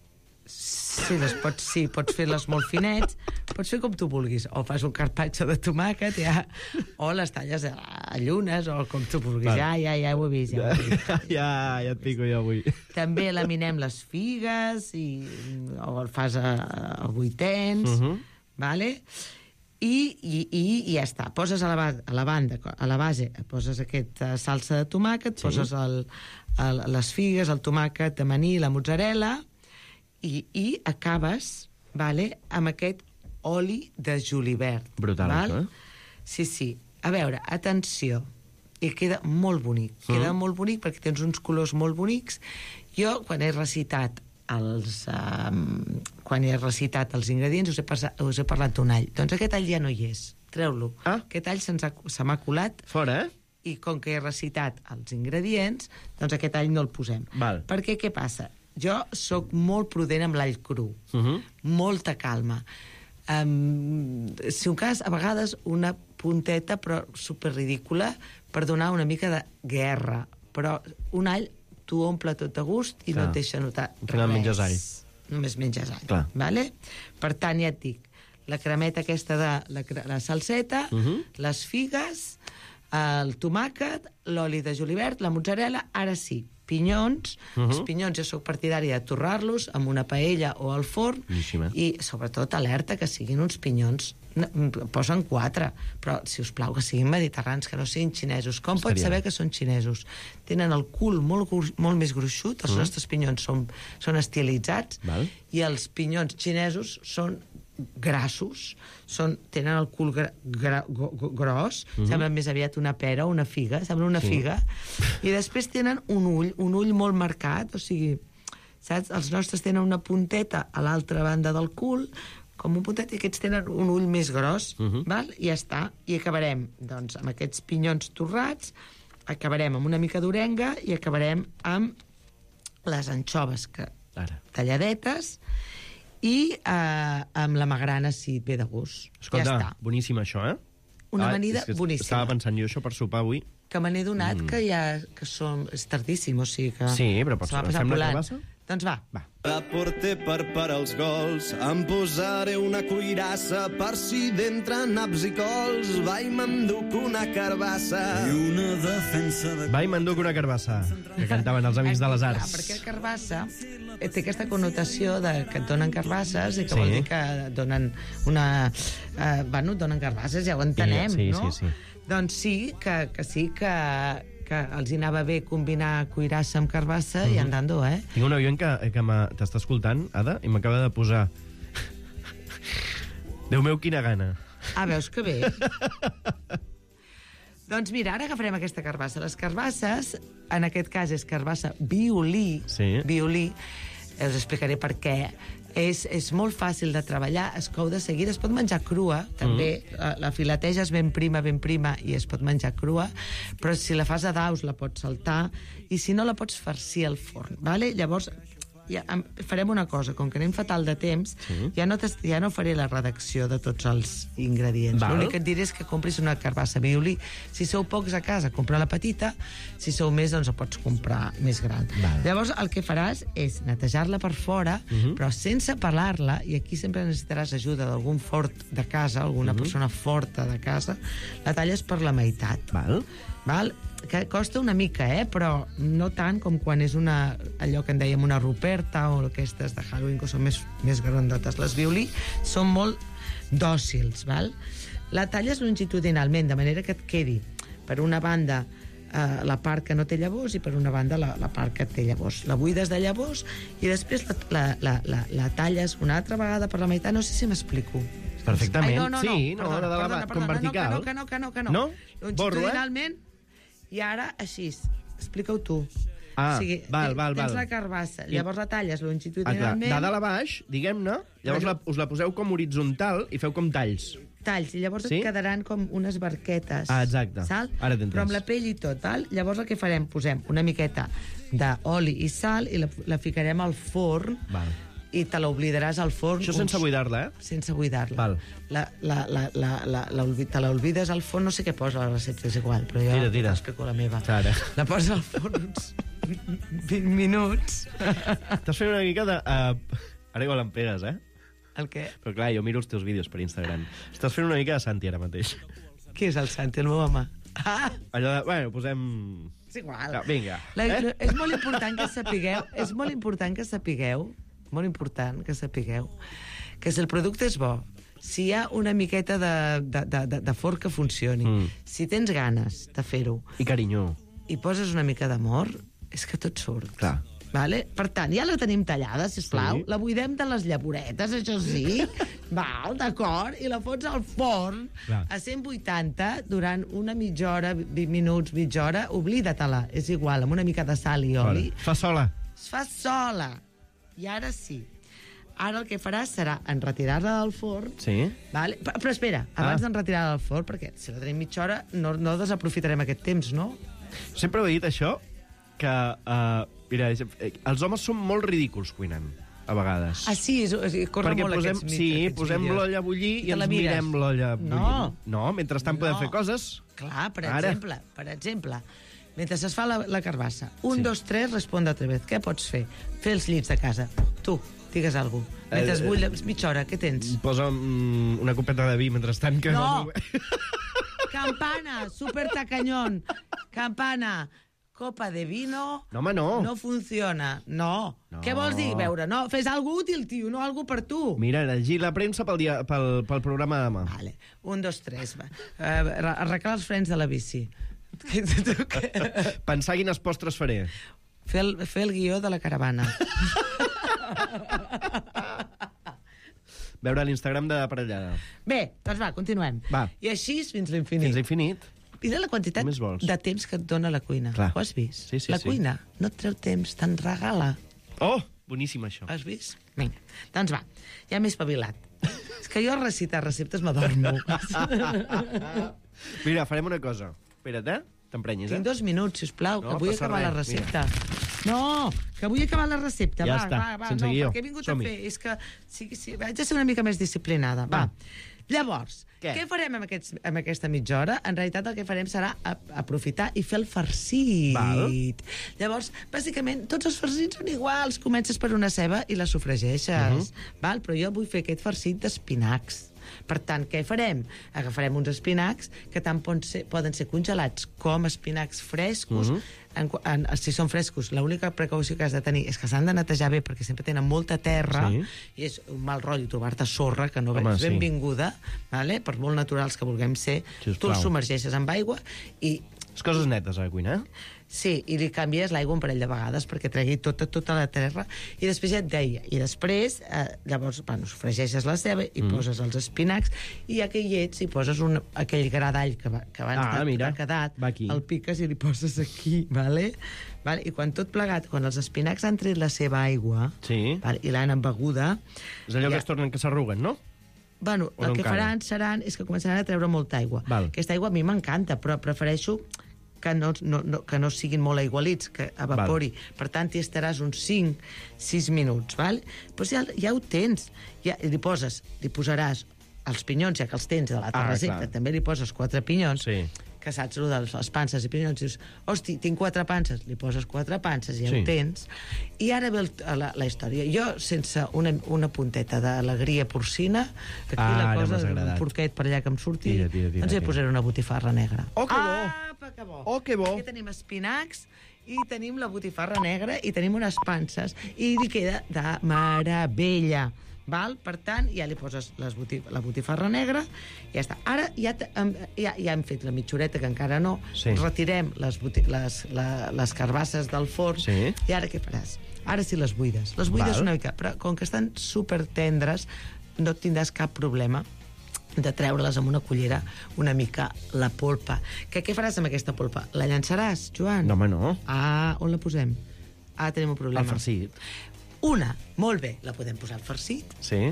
Speaker 15: Sí, les pots, sí, pots fer-les molt finets, pots fer com tu vulguis, o fas un carpaccio de tomàquet, ja, o les talles a, a llunes, o com tu vulguis. Vale. Ja, ja, ja ho he vist. Ja, ho he vist.
Speaker 4: ja, ja et pico jo avui.
Speaker 15: També laminem les figues, i, o el fas a, a vuitens, uh -huh. vale? I, i, i, i ja està. Poses a la, a la banda, a la base, poses aquesta salsa de tomàquet, sí. poses el, el, les figues, el tomàquet d'amanir, la mozzarella, I, i acabes, vale, amb aquest oli de julivert.
Speaker 4: Brutal, val? Això, eh?
Speaker 15: Sí, sí. A veure, atenció, i queda molt bonic. Mm. Queda molt bonic perquè tens uns colors molt bonics. Jo, quan he recitat els, um, quan he recitat els ingredients, us he, passat, us he parlat d'un all. Doncs aquest all ja no hi és. Treu-lo. Ah? Aquest all se'ns ha, se m'ha colat.
Speaker 4: Fora, eh?
Speaker 15: I com que he recitat els ingredients, doncs aquest all no el posem.
Speaker 4: Val.
Speaker 15: Perquè què passa? Jo sóc molt prudent amb l'all cru. Uh -huh. Molta calma. Um, si un cas, a vegades, una punteta, però superridícula, per donar una mica de guerra. Però un all t'ho omple tot a gust i Clar. no et deixa notar res.
Speaker 4: Al final menges all.
Speaker 15: Només menges all.
Speaker 4: Clar.
Speaker 15: Vale? Per tant, ja et dic, la cremeta aquesta de la, la salseta, uh -huh. les figues, el tomàquet, l'oli de julivert, la mozzarella, ara sí, pinyons. Uh -huh. Els pinyons jo sóc partidària de torrar-los amb una paella o al forn.
Speaker 4: Boníssima.
Speaker 15: I sobretot alerta que siguin uns pinyons, posen quatre, però si us plau que siguin mediterranis, que no siguin xinesos. Com pots saber que són xinesos? Tenen el cul molt, molt més gruixut, els uh -huh. nostres pinyons són, són estilitzats. Val. I els pinyons xinesos són grassos, són, tenen el cul gra, gra, go, go, gros, uh -huh. sembla més aviat una pera o una figa, sembla una sí. figa, i després tenen un ull, un ull molt marcat, o sigui, saps? Els nostres tenen una punteta a l'altra banda del cul, com un puntet, i aquests tenen un ull més gros, uh -huh. val? I ja està. I acabarem, doncs, amb aquests pinyons torrats, acabarem amb una mica d'orenga i acabarem amb les anxoves que, Ara. talladetes, i eh, amb la magrana, si et ve de gust.
Speaker 4: Escolta,
Speaker 15: ja està.
Speaker 4: boníssim això, eh?
Speaker 15: Una
Speaker 4: ah,
Speaker 15: amanida
Speaker 4: és que
Speaker 15: boníssima.
Speaker 4: Estava pensant jo això per sopar avui.
Speaker 15: Que me n'he donat mm. que ja que som, és tardíssim, o sigui que...
Speaker 4: Sí, però pots fer una carbassa?
Speaker 15: Doncs va.
Speaker 4: Va.
Speaker 16: La porter per parar els gols, em posaré una cuirassa per si d'entre naps i cols va i m'enduc una carbassa.
Speaker 4: I una defensa de... Va i m'enduc una carbassa, que cantaven els Amics de les Arts.
Speaker 15: Clar, perquè carbassa té aquesta connotació de que et donen carbasses i que
Speaker 4: sí.
Speaker 15: vol dir que et donen una... Eh, bueno, et donen carbasses, ja ho entenem,
Speaker 4: sí,
Speaker 15: no?
Speaker 4: Sí, sí,
Speaker 15: Doncs sí, que, que sí que... que els hi anava bé combinar cuirassa amb carbassa uh -huh. i andando, eh?
Speaker 4: Tinc un avió que, que t'està escoltant, Ada, i m'acaba de posar... Déu meu, quina gana.
Speaker 15: Ah, veus que bé? Doncs mira, ara agafarem aquesta carbassa. Les carbasses, en aquest cas és carbassa violí,
Speaker 4: sí.
Speaker 15: violí, us explicaré per què. És, és molt fàcil de treballar, es cou de seguida, es pot menjar crua, també, mm. la, la fileteges ben prima, ben prima, i es pot menjar crua, però si la fas a daus la pots saltar, i si no la pots farcir al forn, vale? Llavors, ja, farem una cosa, com que anem fatal de temps, sí. ja, no ja no faré la redacció de tots els ingredients. L'únic que et diré és que compris una carbassa violí. Si sou pocs a casa, compra la petita, si sou més, doncs la pots comprar més gran. Val. Llavors, el que faràs és netejar-la per fora, uh -huh. però sense pelar-la, i aquí sempre necessitaràs ajuda d'algun fort de casa, alguna uh -huh. persona forta de casa, la talles per la meitat.
Speaker 4: Val.
Speaker 15: Val? Que costa una mica, eh? Però no tant com quan és una, allò que en dèiem una ruperta o aquestes de Halloween, que són més, més grandotes. Les violí són molt dòcils, val? La talles longitudinalment, de manera que et quedi per una banda eh, la part que no té llavors i per una banda la, la part que té llavors. La buides de llavors i després la, la, la, la, la talles una altra vegada per la meitat. No sé si m'explico.
Speaker 4: Perfectament.
Speaker 15: Ai, no, no,
Speaker 4: sí,
Speaker 15: no,
Speaker 4: no,
Speaker 15: perdona,
Speaker 4: de la,
Speaker 15: perdona,
Speaker 4: com
Speaker 15: perdona,
Speaker 4: vertical.
Speaker 15: No, que no, que no, que no.
Speaker 4: No?
Speaker 15: Longitudinalment, i ara així. Explica-ho tu.
Speaker 4: Ah,
Speaker 15: o sigui,
Speaker 4: val, val,
Speaker 15: tens
Speaker 4: val.
Speaker 15: la carbassa, llavors la talles
Speaker 4: Ah, clar,
Speaker 15: longitudinalment...
Speaker 4: de dalt a baix, diguem-ne, llavors la, us la poseu com horitzontal i feu com talls.
Speaker 15: Talls, i llavors
Speaker 4: Sí?
Speaker 15: et quedaran com unes barquetes.
Speaker 4: Ah, exacte.
Speaker 15: Sal?
Speaker 4: Ara t'he entès.
Speaker 15: Però amb la pell i tot, val? Llavors el que farem, posem una miqueta d'oli i sal i la, la ficarem al forn.
Speaker 4: Val.
Speaker 15: I te l'oblidaràs al forn...
Speaker 4: Això sense buidar-la, eh?
Speaker 15: Sense buidar-la.
Speaker 4: Val.
Speaker 15: La, la, la, la, la, la, te l'olvides al forn, no sé què posa a la recepta, és igual, però jo
Speaker 4: Tira, tira.
Speaker 15: t'explico la meva.
Speaker 4: Ara.
Speaker 15: La posa al forn uns vint minuts.
Speaker 4: Estàs fent una mica de... Uh, ara igual em pegues, eh?
Speaker 15: El què?
Speaker 4: Però clar, jo miro els teus vídeos per Instagram. Estàs fent una mica de Santi ara mateix.
Speaker 15: Qui és el Santi, el meu home? Ah!
Speaker 4: Allò de... Bueno, posem...
Speaker 15: És igual.
Speaker 4: No, vinga.
Speaker 15: La,
Speaker 4: eh?
Speaker 15: És molt important que sapigueu, és molt important que sapigueu, molt important que sapigueu, que si el producte és bo, si hi ha una miqueta de, de, de, de forn que funcioni, mm. si tens ganes de fer-ho...
Speaker 4: I carinyo.
Speaker 15: I poses una mica d'amor, és que tot surt.
Speaker 4: Clar.
Speaker 15: Vale? Per tant, ja la tenim tallada, sisplau.
Speaker 4: Sí.
Speaker 15: La buidem de les llaboretes, això sí. Val, d'acord? I la fots al forn
Speaker 4: Clar.
Speaker 15: a cent vuitanta durant una mitja hora, vint minuts, mitja hora. Oblida-te-la, és igual, amb una mica de sal i oli.
Speaker 4: Vale. Fa sola.
Speaker 15: Es fa sola. I ara sí. Ara el que faràs serà en retirar-la del forn.
Speaker 4: Sí.
Speaker 15: Vale? Però, però espera, abans
Speaker 4: Ah.
Speaker 15: d'en retirar-la del forn, perquè si la tenim mitja hora no, no desaprofitarem aquest temps, no?
Speaker 4: Sempre he dit això, que... Uh, mira, els homes són molt ridículs cuinant, a vegades.
Speaker 15: Ah, sí, és, és, corre
Speaker 4: Perquè
Speaker 15: molt
Speaker 4: posem,
Speaker 15: aquests mites,
Speaker 4: sí,
Speaker 15: aquests
Speaker 4: posem
Speaker 15: vídeos.
Speaker 4: l'olla a bullir i,
Speaker 15: te la
Speaker 4: ens
Speaker 15: mires.
Speaker 4: mirem l'olla a bullir.
Speaker 15: No.
Speaker 4: No, mentrestant podem
Speaker 15: No.
Speaker 4: fer coses.
Speaker 15: Clar, per
Speaker 4: Ara.
Speaker 15: exemple, per exemple, mentre es fa la, la carbassa, un,
Speaker 4: Sí.
Speaker 15: dos, tres, responde otra vez. Què pots fer? Fer els llits de casa. Tu, digues alguna cosa. Mentre es
Speaker 4: Eh,
Speaker 15: bull mitja hora, què tens?
Speaker 4: Posa mm, una copeta de vi mentrestant. Que
Speaker 15: No! Campana, super tacañón. Campana, copa de vino...
Speaker 4: No, home, no.
Speaker 15: No funciona. No.
Speaker 4: No.
Speaker 15: Què vols dir? Veure, no, fes algo útil, tio, no algo per tu.
Speaker 4: Mira, llegir la premsa pel, dia, pel, pel programa de demà.
Speaker 15: Vale. Un, dos, tres. Va. Uh, arreglar els frens de la bici.
Speaker 4: Pensar quines postres faré.
Speaker 15: Fer el, fer el guió de la caravana.
Speaker 4: Veure l'Instagram de Parellada.
Speaker 15: Bé, doncs va, continuem.
Speaker 4: Va.
Speaker 15: I així fins l'infinit.
Speaker 4: Fins l'infinit.
Speaker 15: Mira la quantitat
Speaker 4: Què més vols?
Speaker 15: de temps que et dona la cuina.
Speaker 4: Clar.
Speaker 15: Ho has vist?
Speaker 4: Sí, sí,
Speaker 15: la
Speaker 4: sí.
Speaker 15: cuina no et treu temps, te'n regala.
Speaker 4: Oh, boníssim, això.
Speaker 15: Has vist? Vinga, doncs va, ja m'he espavilat. És que jo a recitar receptes m'adormo.
Speaker 4: Mira, farem una cosa. Espera't, eh? T'emprenyis, eh?
Speaker 15: Tinc dos minuts, sisplau,
Speaker 4: No
Speaker 15: que vull
Speaker 4: passa
Speaker 15: acabar
Speaker 4: res,
Speaker 15: la recepta. No, que vull acabar la recepta.
Speaker 4: Ja
Speaker 15: va,
Speaker 4: està,
Speaker 15: va, va,
Speaker 4: sense
Speaker 15: no,
Speaker 4: guió.
Speaker 15: perquè he vingut a
Speaker 4: Som-hi.
Speaker 15: fer... És que sí, sí, haig de ser una mica més disciplinada. Va.
Speaker 4: Va.
Speaker 15: Llavors,
Speaker 4: Què?
Speaker 15: què, què farem amb, aquests, amb aquesta mitja hora? En realitat el que farem serà a, aprofitar i fer el farcit.
Speaker 4: Val.
Speaker 15: Llavors, bàsicament, tots els farcits són iguals. Comences per una ceba i la sofregeixes.
Speaker 4: Uh -huh.
Speaker 15: Val? Però jo vull fer aquest farcit d'espinacs. Per tant, què farem? Agafarem uns espinacs que tant poden ser, poden ser congelats com espinacs frescos.
Speaker 4: Mhm.
Speaker 15: en, en, si són frescos, l'única precaució que has de tenir és que s'han de netejar bé perquè sempre tenen molta terra
Speaker 4: Sí.
Speaker 15: i és un mal rotllo trobar-te sorra que no
Speaker 4: Home,
Speaker 15: és
Speaker 4: sí.
Speaker 15: benvinguda, vale? Per molt naturals que vulguem ser.
Speaker 4: Sisplau.
Speaker 15: Tu els submergeixes amb aigua i
Speaker 4: Les coses netes a la cuina, eh?
Speaker 15: sí, i li canvies l'aigua un parell de vegades perquè tregui tota, tota la terra i després ja et deia, i després eh, llavors, bueno, sofregeixes la ceba i
Speaker 4: Mm.
Speaker 15: poses els espinacs i ja que hi ets hi poses un, aquell gra d'all que, va, que abans
Speaker 4: Ah,
Speaker 15: t'ha-
Speaker 4: mira,
Speaker 15: t'ha quedat,
Speaker 4: va aquí.
Speaker 15: el piques i li poses aquí, vale? Vale? I quan tot plegat, quan els espinacs han tret la seva aigua
Speaker 4: Sí.
Speaker 15: vale? i l'han embeguda,
Speaker 4: És allò
Speaker 15: Ja.
Speaker 4: que es tornen que s'arruguen, no?
Speaker 15: bueno,
Speaker 4: O
Speaker 15: el
Speaker 4: no
Speaker 15: que
Speaker 4: encara?
Speaker 15: faran seran és que començaran a treure molta aigua.
Speaker 4: Val.
Speaker 15: Aquesta aigua a mi m'encanta, però prefereixo que no, no, no, que no siguin molt aigualits, que evapori. Val. Per tant, hi estaràs uns cinc sis minuts, val? Pues ja, ja ho tens. Ja, li poses, li posaràs els pinyons, ja que els tens de l'altra ah, recepta, clar. També li poses quatre pinyons, sí. que saps el de les panses i pinyons, dius, hosti, tinc quatre panses, li poses quatre panses, ja sí. ho tens. I ara ve el, la, la història. Jo, sense una, una punteta d'alegria porcina, que aquí ah, la cosa, un porquet per allà que em surti, tira, tira, tira, doncs hi posaré una botifarra negra.
Speaker 4: Oh, que bo!
Speaker 15: Ah, que bo!
Speaker 4: Oh, que bo!
Speaker 15: Aquí tenim espinacs, i tenim la botifarra negra, i tenim unes panses, i li queda de meravella. Val? Per tant, ja li poses les botif la botifarra negra i ja està. Ara ja, ja, ja hem fet la mitjoreta, que encara no. Sí. Retirem les, les, la, les carbasses del forn. Sí. I ara què faràs? Ara sí les buides. Les buides Val. Una mica, però com que estan super tendres, no tindràs cap problema de treure-les amb una cullera una mica la polpa. Que què faràs amb aquesta polpa? La llançaràs, Joan?
Speaker 4: No, home, no.
Speaker 15: Ah, on la posem? Ah, tenim un problema.
Speaker 4: Al farcit.
Speaker 15: Una, molt bé, la podem posar al farcit.
Speaker 4: Sí.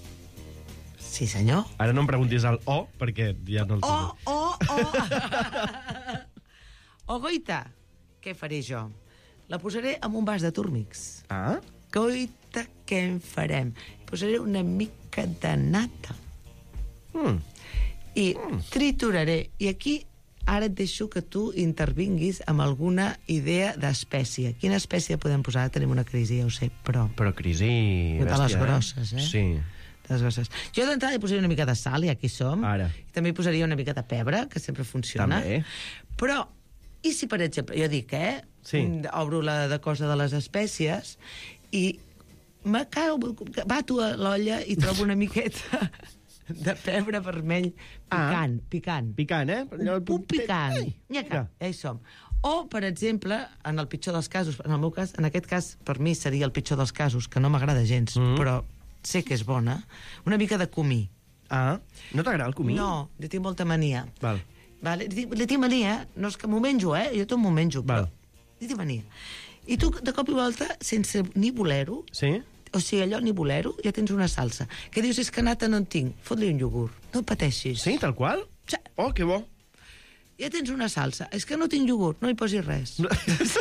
Speaker 15: Sí, senyor.
Speaker 4: Ara no em preguntis el O, perquè ja no el
Speaker 15: sé. O, o, o. O, goita, què faré jo? La posaré en un vas de túrmix.
Speaker 4: Ah?
Speaker 15: Goita, què en farem? Posaré una mica de nata.
Speaker 4: Mm.
Speaker 15: I mm. trituraré. I aquí ara et deixo que tu intervinguis amb alguna idea d'espècie. Quina espècie podem posar? Tenim una crisi, ja ho sé, però...
Speaker 4: Però crisi...
Speaker 15: De les grosses, eh?
Speaker 4: Sí.
Speaker 15: De les grosses. Jo d'entrada hi posaria una mica de sal, i aquí som.
Speaker 4: Ara.
Speaker 15: I també hi posaria una mica de pebre, que sempre funciona.
Speaker 4: També.
Speaker 15: Però, i si, per exemple, jo dic, eh?
Speaker 4: Sí.
Speaker 15: Obro la de cosa de les espècies i me cau, bato a l'olla i trobo una miqueta... de pebre vermell picant, ah, picant.
Speaker 4: Picant, eh?
Speaker 15: Un, un picant. Ja, ja hi som. O, per exemple, en el pitjor dels casos, en el meu cas, en aquest cas, per mi seria el pitjor dels casos, que no m'agrada gens, mm. però sé que és bona, una mica de comí.
Speaker 4: Ah, no t'agrada el comí?
Speaker 15: No, li tinc molta mania.
Speaker 4: Val.
Speaker 15: Vale? Li, li tinc mania, no és que m'ho menjo, eh? Jo tot m'ho menjo,
Speaker 4: Val.
Speaker 15: però li tinc mania. I tu, de cop i volta, sense ni voler-ho,
Speaker 4: sí?
Speaker 15: O sigui, allò ni voler-ho, ja tens una salsa. Que dius, és que nata no en tinc, fot-li un iogurt. No pateixis.
Speaker 4: Sí, tal qual?
Speaker 15: Sí.
Speaker 4: Oh, que bo.
Speaker 15: Ja tens una salsa. És que no tinc iogurt, no hi posis res. No.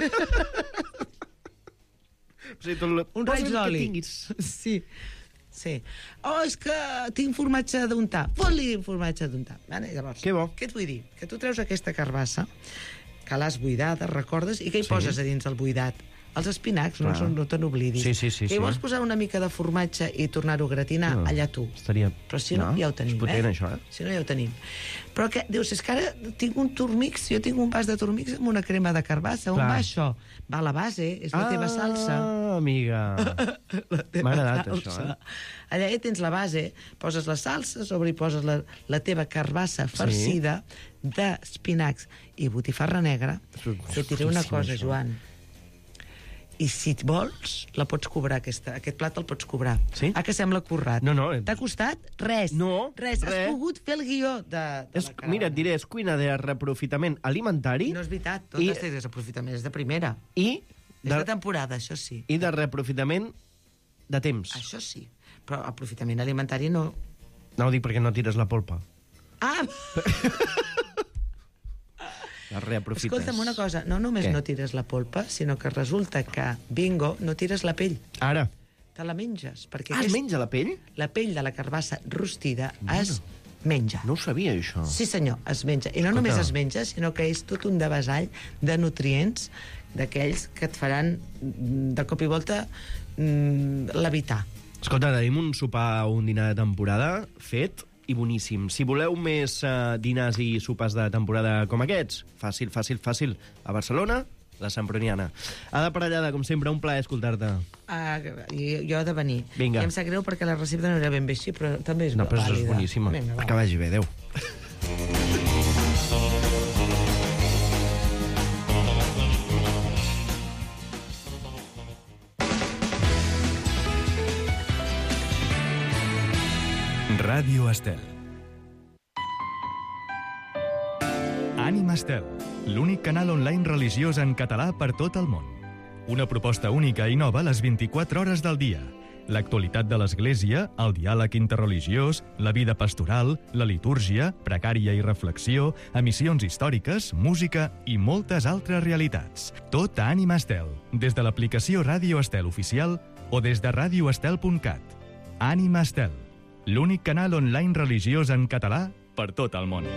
Speaker 4: Sí, tot...
Speaker 15: Un raig d'oli. Sí. Sí. Oh, és que tinc formatge d'untar. Fot-li formatge d'untar. Vale? Llavors,
Speaker 4: que bo.
Speaker 15: Què et vull dir? Que tu treus aquesta carbassa, que l'has buidada, recordes, i què hi sí. poses a dins el buidat? Els espinacs, no, no te n'oblidis.
Speaker 4: Sí, sí, sí.
Speaker 15: Que hi vols posar una mica de formatge i tornar-ho a gratinar, no, allà tu.
Speaker 4: Estaria...
Speaker 15: Però si no, no, ja ho tenim,
Speaker 4: potent,
Speaker 15: eh?
Speaker 4: Això, eh?
Speaker 15: Si no, ja ho tenim. Però que, dius, és que ara tinc un turmix, jo tinc un vas de turmix amb una crema de carbassa. On va això? Va a la base, és la ah, teva salsa.
Speaker 4: Ah, amiga. M'ha agradat, això, eh?
Speaker 15: Allà ja tens la base, poses la salsa, sobre hi poses la, la teva carbassa farcida sí. d'espinacs i botifarra negra. I et diré una cosa, això. Joan. I si et vols, la pots cobrar, aquesta, aquest plat el pots cobrar.
Speaker 4: Sí?
Speaker 15: Ah, que sembla currat.
Speaker 4: No, no.
Speaker 15: T'ha costat? Res.
Speaker 4: No,
Speaker 15: res.
Speaker 4: res.
Speaker 15: Has pogut fer el guió de, de
Speaker 4: és,
Speaker 15: la caravana.
Speaker 4: Mira, et diré, és cuina de reaprofitament alimentari.
Speaker 15: No és veritat, tot I... és de reaprofitament, és de primera.
Speaker 4: I...
Speaker 15: De... És de temporada, això sí.
Speaker 4: I de reaprofitament de temps.
Speaker 15: Això sí. Però aprofitament alimentari no...
Speaker 4: No ho dic perquè no tires la polpa.
Speaker 15: Ah!
Speaker 4: La reaprofites.
Speaker 15: Escolta'm una cosa, no només Què? no tires la polpa, sinó que resulta que, bingo, no tires la pell.
Speaker 4: Ara.
Speaker 15: Te la menges. Perquè
Speaker 4: ah, es
Speaker 15: aquest...
Speaker 4: menja la pell?
Speaker 15: La pell de la carbassa rostida bueno, es menja.
Speaker 4: No ho sabia, això.
Speaker 15: Sí, senyor, es menja. I no Escolta. només es menja, sinó que és tot un devessall de nutrients d'aquells que et faran, de cop i volta, levitar.
Speaker 4: Escolta, tenim un sopar o un dinar de temporada fet i boníssim. Si voleu més uh, dinars i sopars de temporada com aquests, fàcil, fàcil, fàcil. A Barcelona, la Semproniana. Ada Parellada, com sempre, un plaer escoltar-te.
Speaker 15: Ah, jo, jo he de venir.
Speaker 4: Vinga.
Speaker 15: I em sap greu perquè la recepta no era ben bé així, però també és
Speaker 4: no, però
Speaker 15: vàlida.
Speaker 4: És boníssima. Vinga, va. Que vagi bé, adéu.
Speaker 17: Ràdio Estel. Ànima Estel, l'únic canal online religiós en català per tot el món. Una proposta única i nova a les vint-i-quatre hores del dia. l'actualitat de l'Església, el diàleg interreligiós, la vida pastoral, la litúrgia, precària i reflexió, emissions històriques, música i moltes altres realitats. Tot a Ànima Estel, des de l'aplicació Ràdio Estel Oficial o des de radio estel punt cat. Ànima Estel, l'únic canal online religiós en català per tot el món.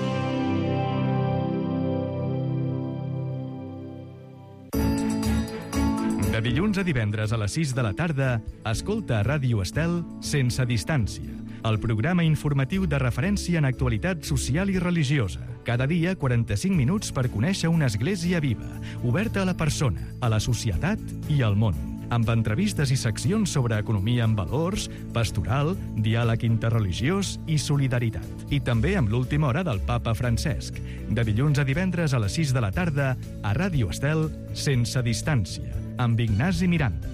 Speaker 17: De dilluns a divendres a les sis de la tarda, escolta a Ràdio Estel Sense Distància, el programa informatiu de referència en actualitat social i religiosa. Cada dia, quaranta-cinc minuts per conèixer una església viva, oberta a la persona, a la societat i al món, amb entrevistes i seccions sobre economia amb valors, pastoral, diàleg interreligiós i solidaritat. I també amb l'última hora del papa Francesc. De dilluns a divendres a les sis de la tarda, a Ràdio Estel Sense Distància, amb Ignasi Miranda.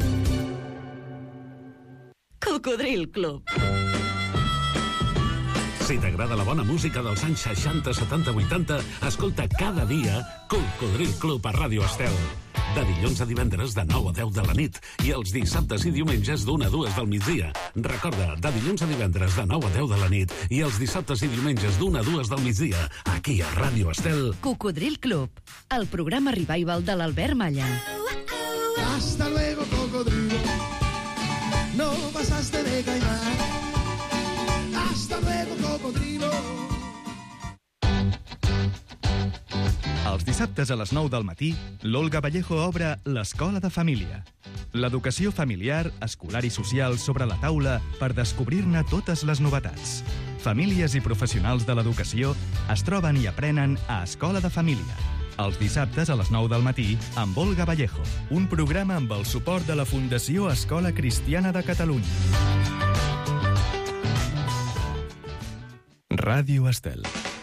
Speaker 11: Cocodril Club.
Speaker 18: Si t'agrada la bona música dels anys seixanta, setanta, vuitanta, escolta cada dia Cocodril Club a Ràdio Estel. De dilluns a divendres de nou a deu de la nit i els dissabtes i diumenges d'una a dues del migdia. Recorda, de dilluns a divendres de nou a deu de la nit i els dissabtes i diumenges d'una a dues del migdia, aquí a Ràdio Estel.
Speaker 11: Cocodril Club, el programa revival de l'Albert Malla.
Speaker 19: Hasta luego, cocodrilo. No pasaste de caimán. Hasta luego, cocodrilo.
Speaker 17: Els dissabtes a les nou del matí, l'Olga Vallejo obre l'Escola de Família. L'educació familiar, escolar i social sobre la taula per descobrir-ne totes les novetats. Famílies i professionals de l'educació es troben i aprenen a Escola de Família. Els dissabtes a les nou del matí amb Olga Vallejo, un programa amb el suport de la Fundació Escola Cristiana de Catalunya. Ràdio Estel.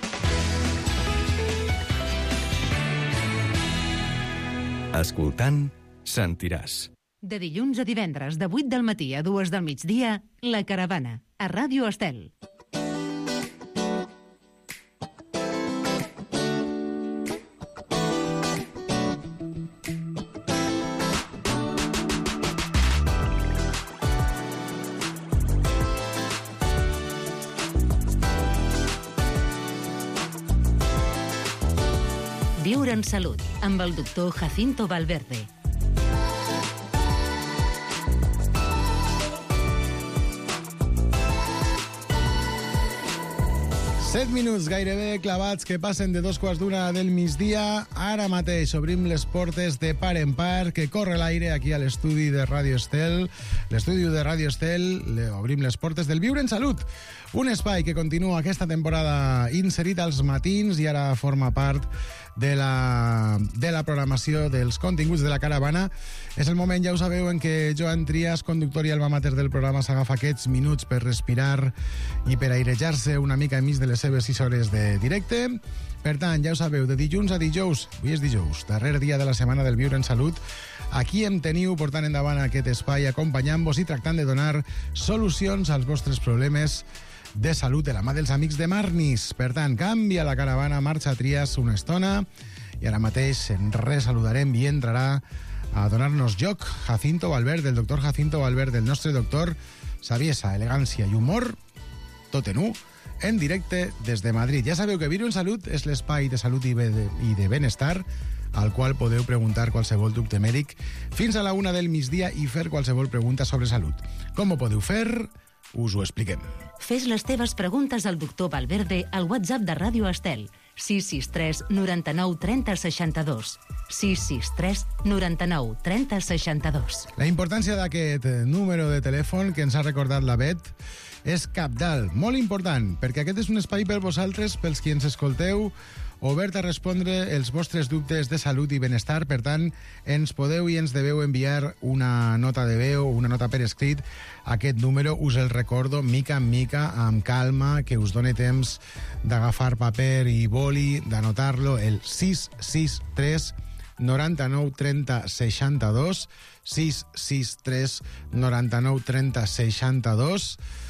Speaker 17: Escoltant, sentiràs.
Speaker 11: De dilluns a divendres, de vuit del matí a dues del migdia, La Caravana, a Ràdio Estel. Viure en salut, amb el doctor Jacinto Valverde.
Speaker 20: Set minuts gairebé clavats que passen de dos quarts d'una del migdia. Ara mateix obrim les portes de par en par, que corre l'aire aquí a l'estudi de Ràdio Estel. L'estudi de Ràdio Estel, obrim les portes del Viure en Salut, un espai que continua aquesta temporada inserit als matins i ara forma part de la, de la programació dels continguts de la caravana. És el moment, ja ho sabeu, en què Joan Trias, conductor i alma mater del programa, s'agafa aquests minuts per respirar i per airejar-se una mica enmig de les seves sis hores de directe. Per tant, ja ho sabeu, de dilluns a dijous, avui és dijous, darrer dia de la setmana del Viure en Salut, aquí em teniu portant endavant aquest espai, acompanyant-vos i tractant de donar solucions als vostres problemes de salut de la mà dels amics de Marnis. Per tant, canvia la caravana, marxa Trias una estona i ara mateix en resaludarem i entrarà a donar-nos joc Jacinto Valverde, el doctor Jacinto Valverde, el nostre doctor, saviesa, elegància i humor, tot en u, en directe des de Madrid. Ja sabeu que Viure en Salut és l'espai de salut i de, i de benestar al qual podeu preguntar qualsevol dubte mèdic fins a la una del migdia i fer qualsevol pregunta sobre salut. Com ho podeu fer? Us ho expliquem.
Speaker 11: Fes les teves preguntes al doctor Valverde al WhatsApp de Ràdio Estel, sis sis tres noranta-nou trenta seixanta-dos. sis sis tres noranta-nou trenta seixanta-dos.
Speaker 20: La importància d'aquest número de telèfon que ens ha recordat la Bet és cabdal, molt important, perquè aquest és un espai per vosaltres, pels qui ens escolteu, obert a respondre els vostres dubtes de salut i benestar. Per tant, ens podeu i ens deveu enviar una nota de veu, una nota per escrit. Aquest número us el recordo mica en mica, amb calma, que us doni temps d'agafar paper i boli, d'anotar-lo, el sis sis tres noranta-nou trenta seixanta-dos, sis sis tres noranta-nou trenta seixanta-dos.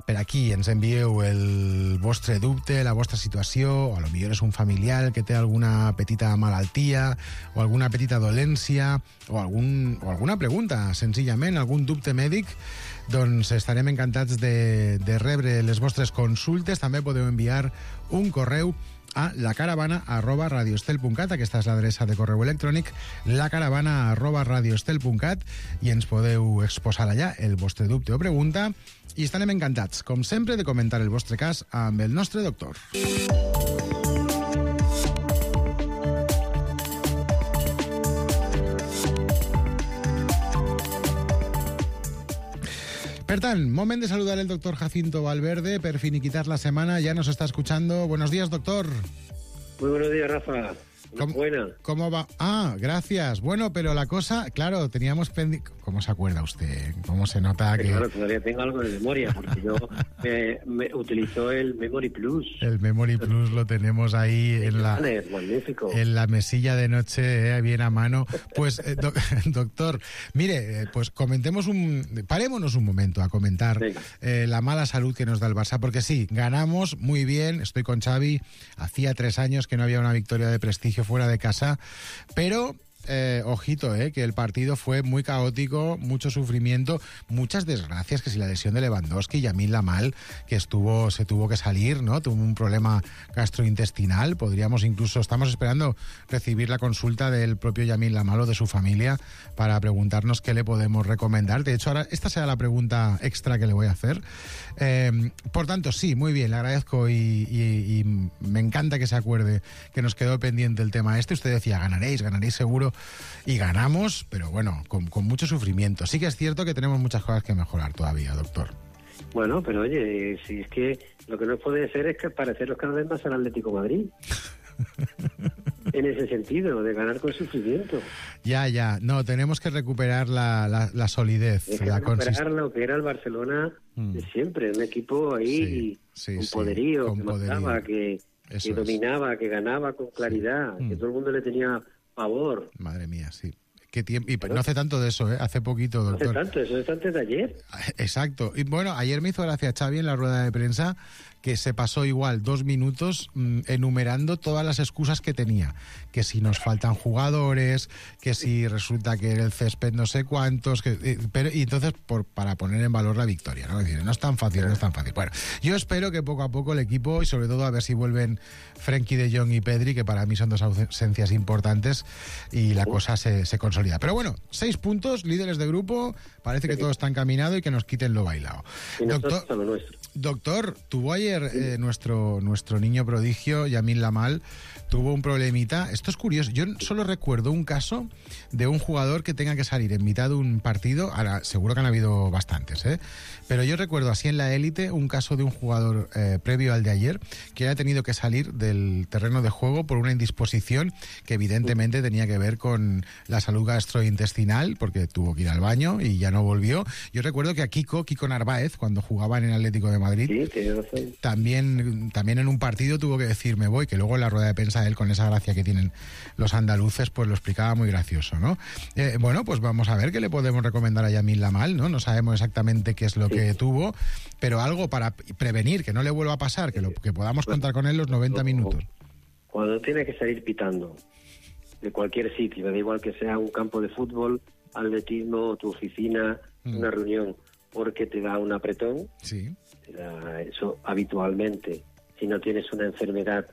Speaker 20: per aquí ens envieu el vostre dubte, la vostra situació, o a lo millor és un familiar que té alguna petita malaltia o alguna petita dolència o, algun, o alguna pregunta, senzillament, algun dubte mèdic, doncs estarem encantats de, de rebre les vostres consultes. També podeu enviar un correu a lacaravana arroba radioestel punt cat, aquesta és l'adreça de correu electrònic, lacaravana arroba radioestel punt cat, i ens podeu exposar allà el vostre dubte o pregunta, i estarem encantats, com sempre, de comentar el vostre cas amb el nostre doctor. Per tant, moment de saludar al doctor Jacinto Valverde per finiquitar la semana. Ya nos está escuchando. Buenos días, doctor.
Speaker 21: Muy buenos días, Rafa.
Speaker 20: ¿Cómo,
Speaker 21: buena.
Speaker 20: ¿Cómo va? Ah, gracias. Bueno, pero la cosa, claro, teníamos pendiente... ¿Cómo se acuerda usted? ¿Cómo se nota que...?
Speaker 21: Claro, todavía tengo algo de memoria, porque yo me, me utilizó el Memory Plus.
Speaker 20: El Memory Plus lo tenemos ahí en la...
Speaker 21: Magnífico.
Speaker 20: En la mesilla de noche, eh, bien a mano. Pues, eh, do, doctor, mire, eh, pues comentemos un... Parémonos un momento a comentar eh, la mala salud que nos da el Barça, porque sí, ganamos muy bien, estoy con Xavi, hacía tres años que no había una victoria de prestigio fuera de casa, pero... Eh, ojito, eh, que el partido fue muy caótico, mucho sufrimiento, muchas desgracias, que si la lesión de Lewandowski, Yamil Lamal, que estuvo, se tuvo que salir, ¿no? Tuvo un problema gastrointestinal, podríamos incluso, estamos esperando recibir la consulta del propio Yamil Lamal o de su familia para preguntarnos qué le podemos recomendar. De hecho, ahora esta será la pregunta extra que le voy a hacer. Eh, por tanto, sí, muy bien, le agradezco y, y, y me encanta que se acuerde que nos quedó pendiente el tema este. Usted decía, ganaréis, ganaréis seguro. Y ganamos, pero bueno, con, con mucho sufrimiento. Sí que es cierto que tenemos muchas cosas que mejorar todavía, doctor.
Speaker 21: Bueno, pero oye, si es que lo que no puede ser es que parecernos cada vez más al Atlético Madrid. En ese sentido, de ganar con sufrimiento.
Speaker 20: Ya, ya. No, tenemos que recuperar la, la, la solidez.
Speaker 21: Es que
Speaker 20: la
Speaker 21: recuperar consist... lo que era el Barcelona mm. de siempre. Un equipo ahí sí, sí, con sí, poderío, con que poderío. Mataba, que, que dominaba, que ganaba con claridad, sí. que mm. todo el mundo le tenía... favor.
Speaker 20: Madre mía, sí. ¿Qué tiempo? Y no hace tanto de eso, ¿eh? Hace poquito, doctor.
Speaker 21: No hace tanto, eso es antes de ayer.
Speaker 20: Exacto. Y bueno, ayer me hizo gracia Xavi en la rueda de prensa que se pasó igual dos minutos mmm, enumerando todas las excusas que tenía. Que si nos faltan jugadores, que si resulta que el césped no sé cuántos, que, eh, pero y entonces por, para poner en valor la victoria, ¿no? Es decir, no es tan fácil, no es tan fácil. Bueno, yo espero que poco a poco el equipo, y sobre todo a ver si vuelven Frenkie de Jong y Pedri, que para mí son dos ausencias importantes, y la cosa se, se consolida. Pero bueno, seis puntos, líderes de grupo, parece que todo está encaminado y que nos quiten lo bailado. Doctor, doctor, tuvo ayer eh, nuestro, nuestro niño prodigio, Yamil Lamal, tuvo un problemita. Esto es curioso. Yo solo recuerdo un caso de un jugador que tenga que salir en mitad de un partido. Ahora, seguro que han habido bastantes, ¿eh? Pero yo recuerdo así en la élite un caso de un jugador eh, previo al de ayer que ha tenido que salir del terreno de juego por una indisposición que evidentemente tenía que ver con la salud gastrointestinal, porque tuvo que ir al baño y ya no volvió. Yo recuerdo que a Kiko, Kiko Narváez, cuando jugaba en el Atlético de Madrid, sí, también, también en un partido tuvo que decir me voy, que luego en la rueda de prensa él, con esa gracia que tienen los andaluces, pues lo explicaba muy gracioso, ¿no? Eh, bueno, pues vamos a ver qué le podemos recomendar a Yamil Lamal, ¿no? No sabemos exactamente qué es lo sí. que tuvo, pero algo para prevenir, que no le vuelva a pasar, que, lo, que podamos contar con él los noventa minutos.
Speaker 21: Cuando tiene que salir pitando de cualquier sitio, da igual que sea un campo de fútbol, atletismo, tu oficina, mm. una reunión, porque te da un apretón,
Speaker 20: sí.
Speaker 21: te da eso habitualmente. Si no tienes una enfermedad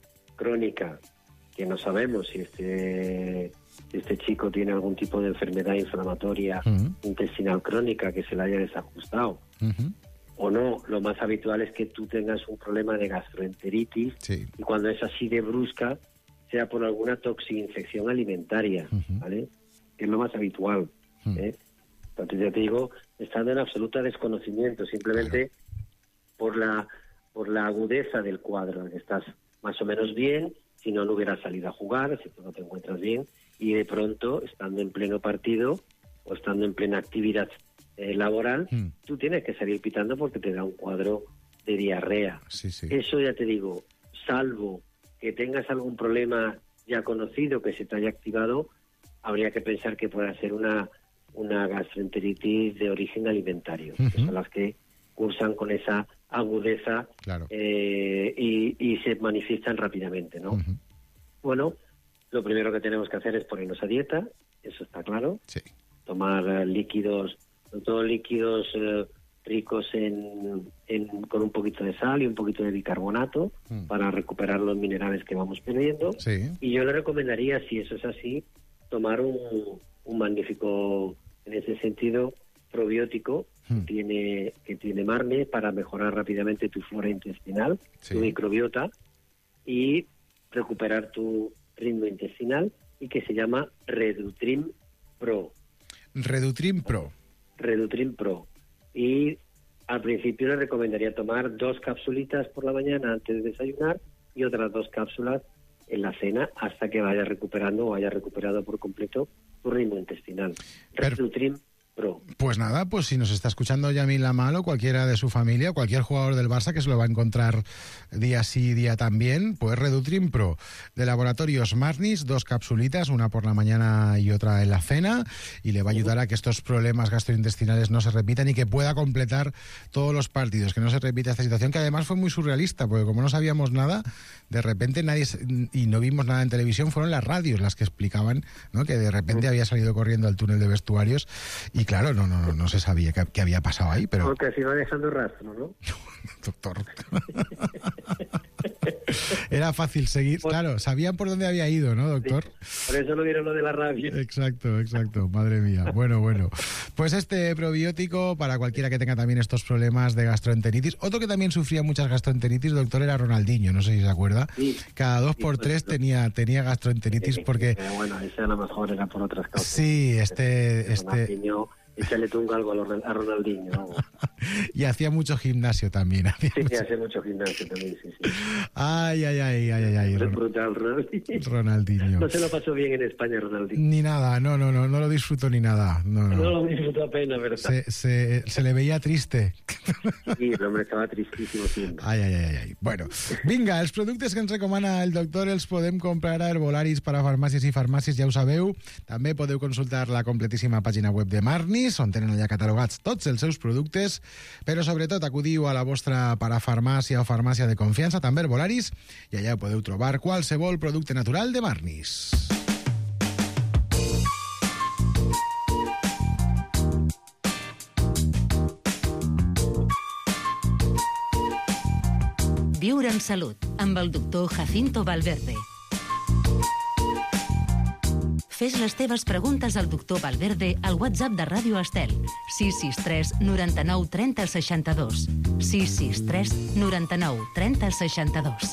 Speaker 21: crónica, que no sabemos si este, este chico tiene algún tipo de enfermedad inflamatoria uh-huh. intestinal crónica que se le haya desajustado, uh-huh. o no, lo más habitual es que tú tengas un problema de gastroenteritis,
Speaker 20: sí.
Speaker 21: y cuando es así de brusca, sea por alguna toxinfección alimentaria, uh-huh. ¿vale? Que es lo más habitual, uh-huh. ¿eh? Entonces ya te digo, estando en absoluta desconocimiento, simplemente claro. por la por la agudeza del cuadro, que estás más o menos bien, si no, no hubieras salido a jugar, si tú no te encuentras bien, y de pronto, estando en pleno partido o estando en plena actividad eh, laboral, mm. tú tienes que salir pitando porque te da un cuadro de diarrea.
Speaker 20: Sí, sí.
Speaker 21: Eso ya te digo, salvo que tengas algún problema ya conocido que se te haya activado, habría que pensar que pueda ser una, una gastroenteritis de origen alimentario, uh-huh. que son las que cursan con esa agudeza
Speaker 20: claro.
Speaker 21: eh, y, y se manifiestan rápidamente, ¿no? Uh-huh. Bueno, lo primero que tenemos que hacer es ponernos a dieta, eso está claro.
Speaker 20: Sí.
Speaker 21: Tomar uh, líquidos, sobre todo líquidos uh, ricos en, en con un poquito de sal y un poquito de bicarbonato uh-huh. para recuperar los minerales que vamos perdiendo.
Speaker 20: Sí.
Speaker 21: Y yo le recomendaría, si eso es así, tomar un, un magnífico, en ese sentido, probiótico hmm. que tiene que tiene Marne para mejorar rápidamente tu flora intestinal, sí. tu microbiota y recuperar tu ritmo intestinal, y que se llama Redutrim Pro.
Speaker 20: Redutrim Pro.
Speaker 21: Redutrim Pro. Y al principio le recomendaría tomar dos capsulitas por la mañana antes de desayunar y otras dos cápsulas en la cena hasta que vaya recuperando o haya recuperado por completo tu ritmo intestinal. Redutrim Pro.
Speaker 20: Pues nada, pues si nos está escuchando Yamil Amal o cualquiera de su familia, cualquier jugador del Barça que se lo va a encontrar día sí, día también, pues Redutrim Pro, de Laboratorios Marnis, dos capsulitas, una por la mañana y otra en la cena, y le va a ayudar a que estos problemas gastrointestinales no se repitan y que pueda completar todos los partidos, que no se repita esta situación, que además fue muy surrealista, porque como no sabíamos nada, de repente nadie, y no vimos nada en televisión, fueron las radios las que explicaban, ¿no?, que de repente había salido corriendo al túnel de vestuarios, y claro, no, no, no, no se sabía qué, qué había pasado ahí, pero...
Speaker 21: Porque se iba dejando rastro, ¿no?
Speaker 20: Doctor. Era fácil seguir, pues, claro, sabían por dónde había ido, ¿no, doctor?
Speaker 21: Sí, por eso no vieron lo de la rabia.
Speaker 20: Exacto, exacto, madre mía. Bueno, bueno. Pues este probiótico para cualquiera que tenga también estos problemas de gastroenteritis. Otro que también sufría muchas gastroenteritis, doctor, era Ronaldinho, no sé si se acuerda. Sí, Cada dos sí, por pues, tres no. tenía, tenía gastroenteritis sí, porque...
Speaker 21: Pero bueno, ese a lo mejor era por otras causas.
Speaker 20: Sí, este... este...
Speaker 21: Ronaldinho, échale tú algo a Ronaldinho, ¿no?
Speaker 20: Y hacía mucho gimnasio también.
Speaker 21: Hacía sí,
Speaker 20: mucho...
Speaker 21: hace mucho gimnasio también, sí, sí.
Speaker 20: Ay, ay, ay, ay, ay. ay.
Speaker 21: Es brutal, Ronaldinho.
Speaker 20: Ronaldinho.
Speaker 21: No se lo pasó bien en España, Ronaldinho.
Speaker 20: Ni nada, no, no, no, no lo disfrutó ni nada. No, no.
Speaker 21: no lo disfrutó apenas, ¿verdad?
Speaker 20: Se, se, se le veía triste.
Speaker 21: Sí, el hombre estava tristíssim siempre.
Speaker 20: Ai, ai, ai, ai. Bueno, vinga, els productes que ens recomana el doctor els podem comprar a Herbolaris per a farmàcies i farmàcies, ja ho sabeu. També podeu consultar la completíssima pàgina web de Marnis, on tenen allà catalogats tots els seus productes, però sobretot acudiu a la vostra parafarmàcia o farmàcia de confiança, també Herbolaris, i allà podeu trobar qualsevol producte natural de Marnis.
Speaker 11: Viure en salut, amb el doctor Jacinto Valverde. Fes les teves preguntes al doctor Valverde al WhatsApp de Ràdio Estel, sis sis tres noranta-nou trenta seixanta-dos. sis sis tres noranta-nou trenta seixanta-dos.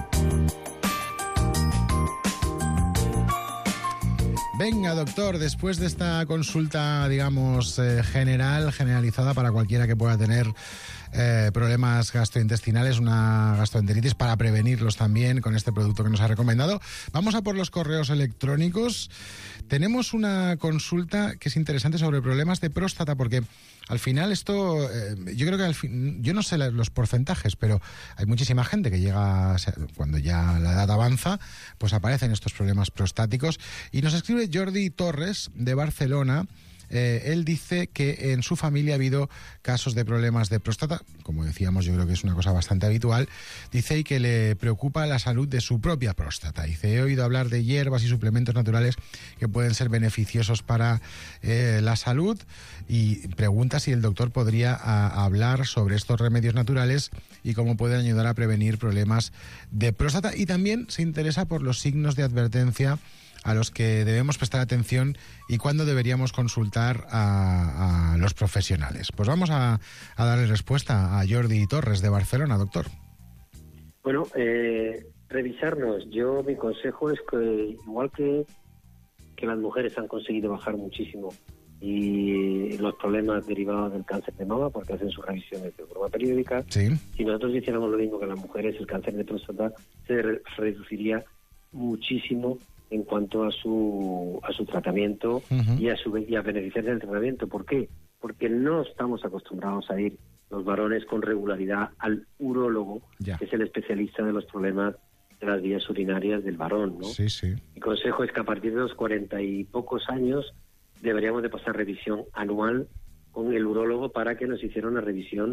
Speaker 20: Venga, doctor, después de esta consulta, digamos, eh, general, generalizada para cualquiera que pueda tener eh, problemas gastrointestinales, una gastroenteritis, para prevenirlos también con este producto que nos ha recomendado, vamos a por los correos electrónicos. Tenemos una consulta que es interesante sobre problemas de próstata, porque al final esto, eh, yo creo que al fin, yo no sé los porcentajes, pero hay muchísima gente que llega, cuando ya la edad avanza, pues aparecen estos problemas prostáticos. Y nos escribe Jordi Torres, de Barcelona. Eh, él dice que en su familia ha habido casos de problemas de próstata, como decíamos, yo creo que es una cosa bastante habitual. Dice y que le preocupa la salud de su propia próstata. Dice, he oído hablar de hierbas y suplementos naturales que pueden ser beneficiosos para eh, la salud, y pregunta si el doctor podría a, hablar sobre estos remedios naturales y cómo pueden ayudar a prevenir problemas de próstata, y también se interesa por los signos de advertencia a los que debemos prestar atención y cuándo deberíamos consultar a, a los profesionales. Pues vamos a, a darle respuesta a Jordi Torres, de Barcelona, doctor.
Speaker 21: Bueno, eh, revisarnos. Yo, mi consejo es que, igual que, que las mujeres han conseguido bajar muchísimo y los problemas derivados del cáncer de mama, porque hacen sus revisiones de forma periódica,
Speaker 20: sí.
Speaker 21: Si nosotros hiciéramos lo mismo que las mujeres, el cáncer de próstata se re- reduciría muchísimo en cuanto a su a su tratamiento uh-huh. y a su y a beneficiarse del tratamiento. ¿Por qué? Porque no estamos acostumbrados a ir los varones con regularidad al urólogo, ya. que es el especialista de los problemas de las vías urinarias del varón, ¿no?
Speaker 20: Sí, sí.
Speaker 21: Mi consejo es que a partir de los cuarenta y pocos años deberíamos de pasar revisión anual con el urólogo para que nos hiciera una revisión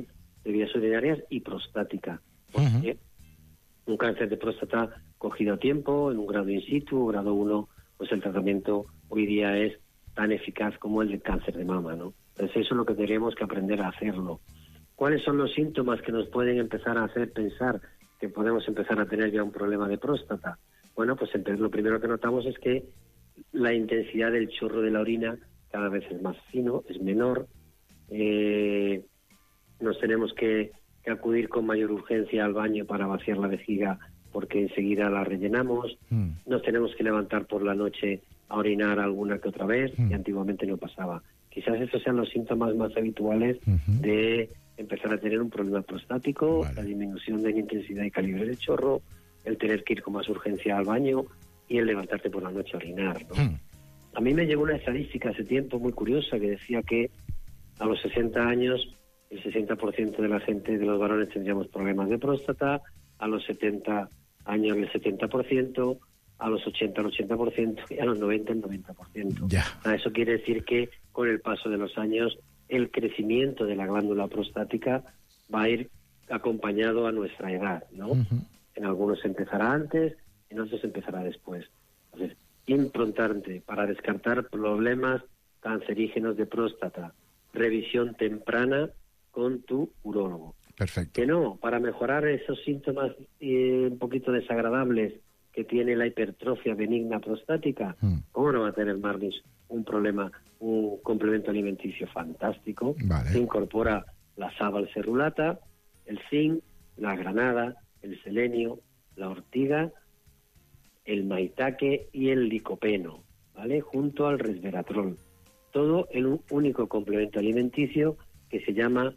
Speaker 21: de vías urinarias y prostática. Porque uh-huh. un cáncer de próstata cogido a tiempo, en un grado in situ, grado uno, pues el tratamiento hoy día es tan eficaz como el del cáncer de mama, ¿no? Entonces eso es lo que tenemos que aprender a hacerlo. ¿Cuáles son los síntomas que nos pueden empezar a hacer pensar que podemos empezar a tener ya un problema de próstata? Bueno, pues entonces lo primero que notamos es que la intensidad del chorro de la orina cada vez es más fino, es menor, eh, nos tenemos que, que acudir con mayor urgencia al baño para vaciar la vejiga porque enseguida la rellenamos, mm. nos tenemos que levantar por la noche a orinar alguna que otra vez, mm. que antiguamente no pasaba. Quizás esos sean los síntomas más habituales uh-huh. de empezar a tener un problema prostático, vale. la disminución de la intensidad y calibre del chorro, el tener que ir con más urgencia al baño y el levantarte por la noche a orinar, ¿no? Mm. A mí me llegó una estadística hace tiempo muy curiosa que decía que a los sesenta años el sesenta por ciento de la gente, de los varones, tendríamos problemas de próstata, a los setenta años el setenta por ciento, a los ochenta el ochenta por ciento y a los noventa el noventa por ciento.
Speaker 20: Ya.
Speaker 21: Eso quiere decir que con el paso de los años el crecimiento de la glándula prostática va a ir acompañado a nuestra edad, ¿no? Uh-huh. En algunos empezará antes, en otros empezará después. Entonces, importante para descartar problemas cancerígenos de próstata, revisión temprana con tu urólogo.
Speaker 20: Perfecto.
Speaker 21: Que no, para mejorar esos síntomas eh, un poquito desagradables que tiene la hipertrofia benigna prostática, mm. ¿cómo no va a tener Marnis un problema, un complemento alimenticio fantástico?
Speaker 20: Vale.
Speaker 21: Se incorpora la sabalcerulata, el zinc, la granada, el selenio, la ortiga, el maitake y el licopeno, ¿vale? Junto al resveratrol. Todo en un único complemento alimenticio que se llama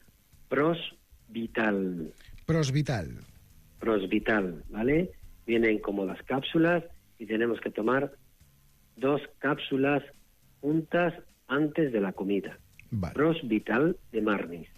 Speaker 21: Prosvital.
Speaker 20: Prosvital.
Speaker 21: Prosvital, ¿vale? Vienen como las cápsulas y tenemos que tomar dos cápsulas juntas antes de la comida.
Speaker 20: Vale.
Speaker 21: Prosvital de Marnis.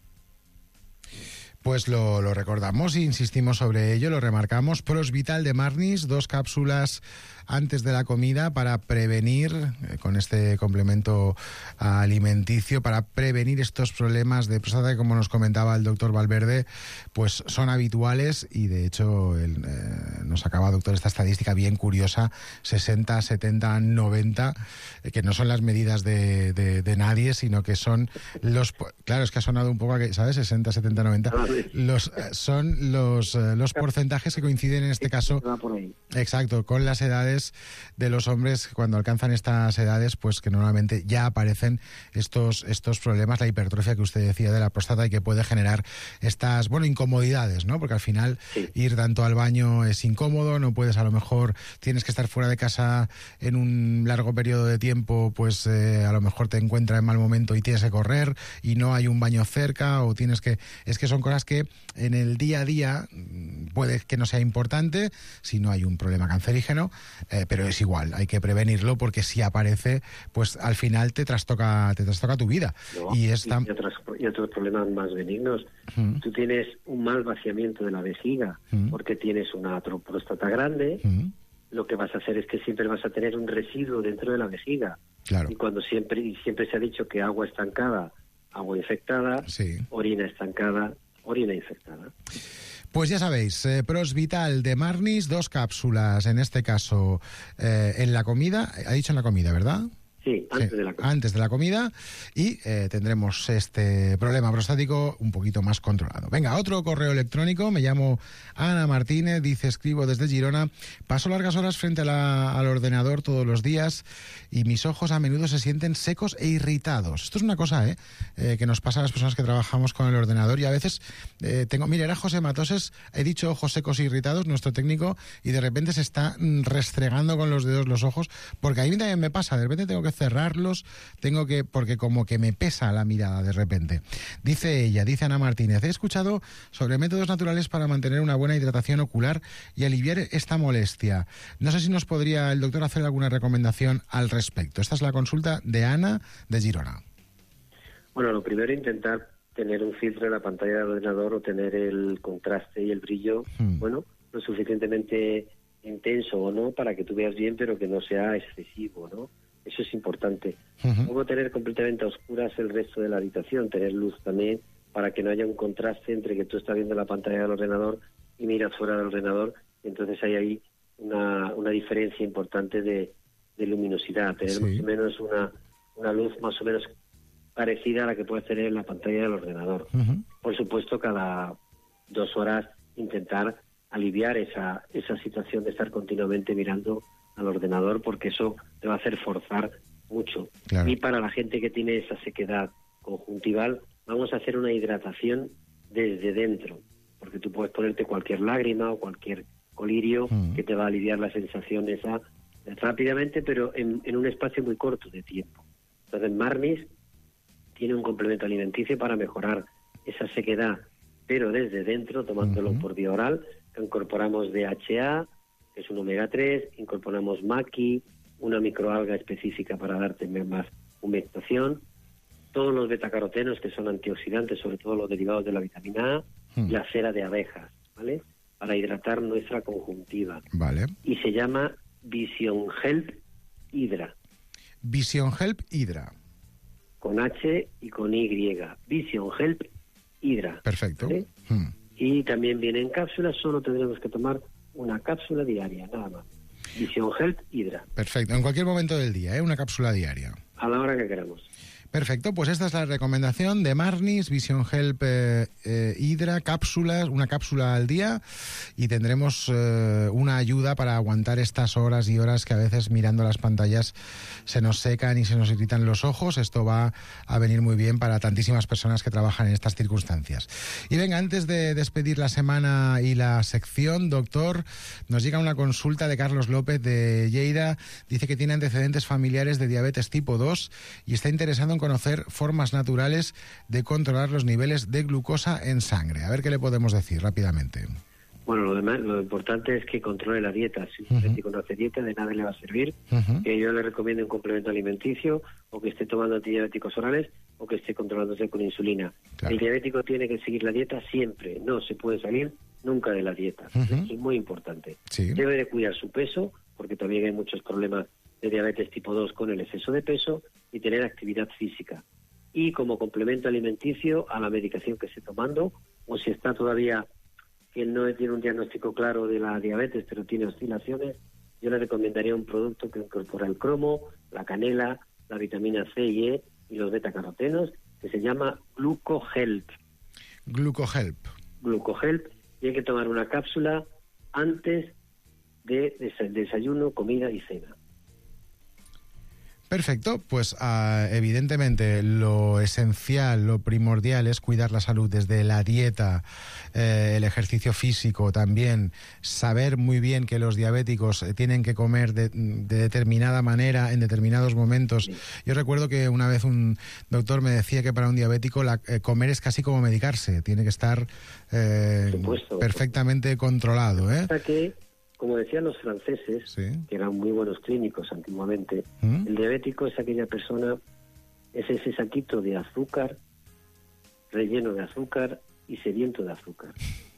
Speaker 20: Pues lo, lo recordamos e insistimos sobre ello, lo remarcamos. Prosvital de Marnis, dos cápsulas antes de la comida para prevenir, eh, con este complemento alimenticio, para prevenir estos problemas de próstata que, como nos comentaba el doctor Valverde, pues son habituales y de hecho el, eh, nos acaba, doctor, esta estadística bien curiosa, sesenta, setenta, noventa, eh, que no son las medidas de, de, de nadie, sino que son los... Claro, es que ha sonado un poco, ¿sabes? sesenta, setenta, noventa. Los, eh, son los, eh, los porcentajes que coinciden en este caso, exacto, con las edades de los hombres. Cuando alcanzan estas edades, pues que normalmente ya aparecen estos, estos problemas, la hipertrofia que usted decía de la próstata y que puede generar estas, bueno, incomodidades, ¿no? Porque al final sí. ir tanto al baño es incómodo, no puedes, a lo mejor tienes que estar fuera de casa en un largo periodo de tiempo, pues eh, a lo mejor te encuentras en mal momento y tienes que correr y no hay un baño cerca, o tienes que... Es que son cosas que en el día a día puede que no sea importante si no hay un problema cancerígeno, eh, pero es igual, hay que prevenirlo porque si aparece, pues al final te trastoca, te trastoca tu vida.
Speaker 21: No,
Speaker 20: y, es tan...
Speaker 21: y, otros, y otros problemas más benignos. Mm. Tú tienes un mal vaciamiento de la vejiga mm. porque tienes una próstata grande, mm. lo que vas a hacer es que siempre vas a tener un residuo dentro de la vejiga.
Speaker 20: Claro.
Speaker 21: Y cuando siempre, y siempre se ha dicho que agua estancada, agua infectada,
Speaker 20: sí.
Speaker 21: orina estancada, orina infectada.
Speaker 20: Pues ya sabéis, eh, Prosvital de Marnis, dos cápsulas, en este caso eh, en la comida, ha dicho en la comida, ¿verdad?
Speaker 21: Sí, antes sí, de la comida.
Speaker 20: Antes de la comida y eh, tendremos este problema prostático un poquito más controlado. Venga, otro correo electrónico, me llamo Ana Martínez, dice, escribo desde Girona, paso largas horas frente a la, al ordenador todos los días y mis ojos a menudo se sienten secos e irritados. Esto es una cosa ¿eh? Eh, que nos pasa a las personas que trabajamos con el ordenador y a veces eh, tengo, mire, era José Matoses, he dicho ojos secos e irritados, nuestro técnico, y de repente se está restregando con los dedos los ojos, porque a mí también me pasa, de repente tengo que cerrarlos, tengo que, porque como que me pesa la mirada de repente. Dice ella, dice Ana Martínez, he escuchado sobre métodos naturales para mantener una buena hidratación ocular y aliviar esta molestia. No sé si nos podría el doctor hacer alguna recomendación al respecto. Esta es la consulta de Ana de Girona.
Speaker 21: Bueno, lo primero, intentar tener un filtro en la pantalla del ordenador o tener el contraste y el brillo, hmm. bueno, lo suficientemente intenso o no para que tú veas bien, pero que no sea excesivo, ¿no? Eso es importante. Uh-huh. Luego tener completamente a oscuras el resto de la habitación, tener luz también para que no haya un contraste entre que tú estás viendo la pantalla del ordenador y miras fuera del ordenador. Entonces hay ahí una, una diferencia importante de, de luminosidad, tener
Speaker 20: Sí.
Speaker 21: más o menos una, una luz más o menos parecida a la que puedes tener en la pantalla del ordenador.
Speaker 20: Ujú.
Speaker 21: Por supuesto, cada dos horas intentar aliviar esa, esa situación de estar continuamente mirando al ordenador, porque eso te va a hacer forzar mucho.
Speaker 20: Claro.
Speaker 21: Y para la gente que tiene esa sequedad conjuntival, vamos a hacer una hidratación desde dentro, porque tú puedes ponerte cualquier lágrima o cualquier colirio
Speaker 20: Mm.
Speaker 21: que te va a aliviar la sensación esa eh, rápidamente, pero en, en un espacio muy corto de tiempo. Entonces, Marnis tiene un complemento alimenticio para mejorar esa sequedad, pero desde dentro, tomándolo
Speaker 20: Ujú.
Speaker 21: por vía oral. Incorporamos D H A, que es un omega tres, incorporamos maqui, una microalga específica para darte más humectación, todos los betacarotenos, que son antioxidantes, sobre todo los derivados de la vitamina A,
Speaker 20: Hmm.
Speaker 21: y la cera de abejas, ¿vale? Para hidratar nuestra conjuntiva.
Speaker 20: Vale.
Speaker 21: Y se llama Vision Help Hydra,
Speaker 20: Vision Help Hydra.
Speaker 21: con H y con Y. Vision Help Hydra.
Speaker 20: Perfecto.
Speaker 21: ¿Vale?
Speaker 20: Mm.
Speaker 21: Y también viene en cápsulas, solo tendremos que tomar una cápsula diaria, nada más. Vision Help Hydra,
Speaker 20: Perfecto. En cualquier momento del día, ¿eh? Una cápsula diaria.
Speaker 21: a la hora que queramos.
Speaker 20: Perfecto, pues esta es la recomendación de Marnis, Vision Help eh, eh, Hydra, cápsulas, una cápsula al día, y tendremos eh, una ayuda para aguantar estas horas y horas que a veces mirando las pantallas se nos secan y se nos irritan los ojos. Esto va a venir muy bien para tantísimas personas que trabajan en estas circunstancias. Y venga, antes de despedir la semana y la sección, doctor, nos llega una consulta de Carlos López de Lleida. Dice que tiene antecedentes familiares de diabetes tipo dos y está interesado en conocer formas naturales de controlar los niveles de glucosa en sangre. A ver qué le podemos decir rápidamente.
Speaker 21: Bueno, lo demás, lo importante es que controle la dieta. Si un
Speaker 20: Ujú.
Speaker 21: diabético no hace dieta, de nada le va a servir.
Speaker 20: Ujú.
Speaker 21: Que yo le recomiendo un complemento alimenticio, o que esté tomando antidiabéticos orales, o que esté controlándose con insulina.
Speaker 20: Claro.
Speaker 21: El diabético tiene que seguir la dieta siempre. No se puede salir nunca de la dieta.
Speaker 20: Ujú.
Speaker 21: Eso es muy importante.
Speaker 20: Sí.
Speaker 21: Debe de cuidar su peso, porque también hay muchos problemas de diabetes tipo dos con el exceso de peso, y tener actividad física. Y como complemento alimenticio a la medicación que esté tomando, o si está todavía que no tiene un diagnóstico claro de la diabetes, pero tiene oscilaciones, yo le recomendaría un producto que incorpora el cromo, la canela, la vitamina C y E y los betacarotenos, que se llama GlucoHelp.
Speaker 20: GlucoHelp.
Speaker 21: GlucoHelp, y hay que tomar una cápsula antes de des- desayuno, comida y cena.
Speaker 20: Perfecto, pues ah, evidentemente lo esencial, lo primordial es cuidar la salud desde la dieta, eh, el ejercicio físico, también saber muy bien que los diabéticos eh, tienen que comer de, de determinada manera en determinados momentos. Yo recuerdo que una vez un doctor me decía que para un diabético la, eh, comer es casi como medicarse, tiene que estar eh,
Speaker 21: supuesto.
Speaker 20: perfectamente controlado, ¿eh?
Speaker 21: Hasta que, como decían los franceses,
Speaker 20: Sí.
Speaker 21: que eran muy buenos clínicos antiguamente,
Speaker 20: ¿Mm?
Speaker 21: el diabético es aquella persona, es ese saquito de azúcar, relleno de azúcar y sediento de azúcar.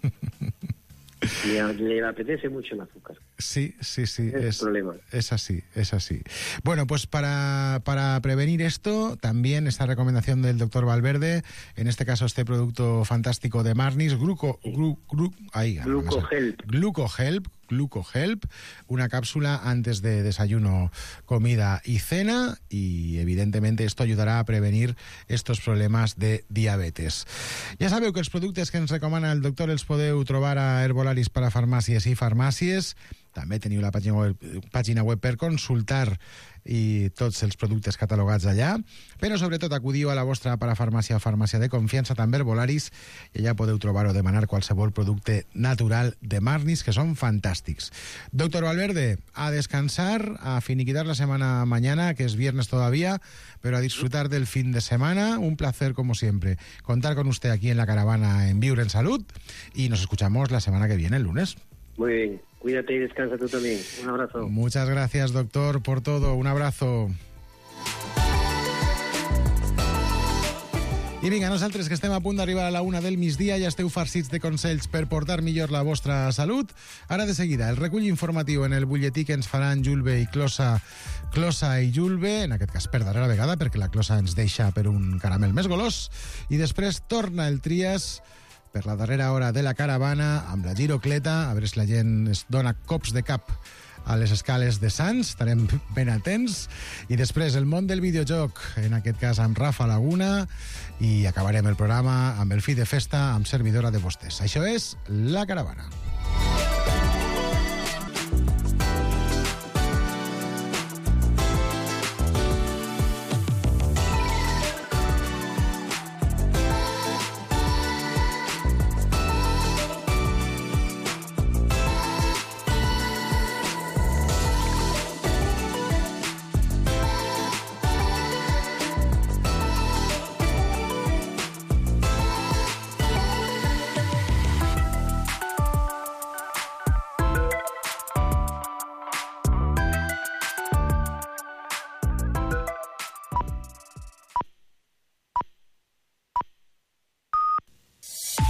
Speaker 21: le, le apetece mucho el azúcar.
Speaker 20: Sí, sí, sí,
Speaker 21: Ese es el
Speaker 20: es,
Speaker 21: problema.
Speaker 20: es así, es así. Bueno, pues para, para prevenir esto, también esta recomendación del doctor Valverde, en este caso este producto fantástico de Marnis, Gluco, glu, glu, ahí,
Speaker 21: GlucoHelp.
Speaker 20: GlucoHelp, GlucoHelp, una cápsula antes de desayuno, comida y cena, y evidentemente esto ayudarà a prevenir estos problemes de diabetes. Ja sabeu que els productes que ens recomana el doctor els podeu trobar a Herbolaris per a farmàcies i farmàcies. També teniu la pàgina web, pàgina web per consultar i tots els productes catalogats allà, però sobretot acudiu a la vostra parafarmàcia o farmàcia de confiança, també Herbolaris, i allà podeu trobar o demanar qualsevol producte natural de Marnis, que són fantàstics. Doctor Valverde, a descansar, a finiquitar la semana mañana, que es viernes todavía, pero a disfrutar del fin de semana. Un placer, como siempre, contar con usted aquí en la caravana en Viure en Salud, y nos escuchamos la semana que viene, el lunes.
Speaker 21: Muy bien, cuídate y descansa tú también. Un abrazo.
Speaker 20: Muchas gracias, doctor, por todo. Un abrazo. I vinga, nosaltres que estem a punt d'arribar a la una del migdia ja esteu farcits de consells per portar millor la vostra salut. Ara de seguida, el recull informatiu en el butlletí que ens faran Julve i Closa, Closa i Julve, en aquest cas per darrera vegada, perquè la Closa ens deixa per un caramel més golós. I després torna el Trias per la darrera hora de la caravana amb la Girocleta, a veure si la gent es dona cops de cap a les escales de Sants, estarem ben atents. I després el món del videojoc, en aquest cas amb Rafa Laguna, i acabarem el programa amb el fi de festa amb servidora de vostès. Això és La Caravana.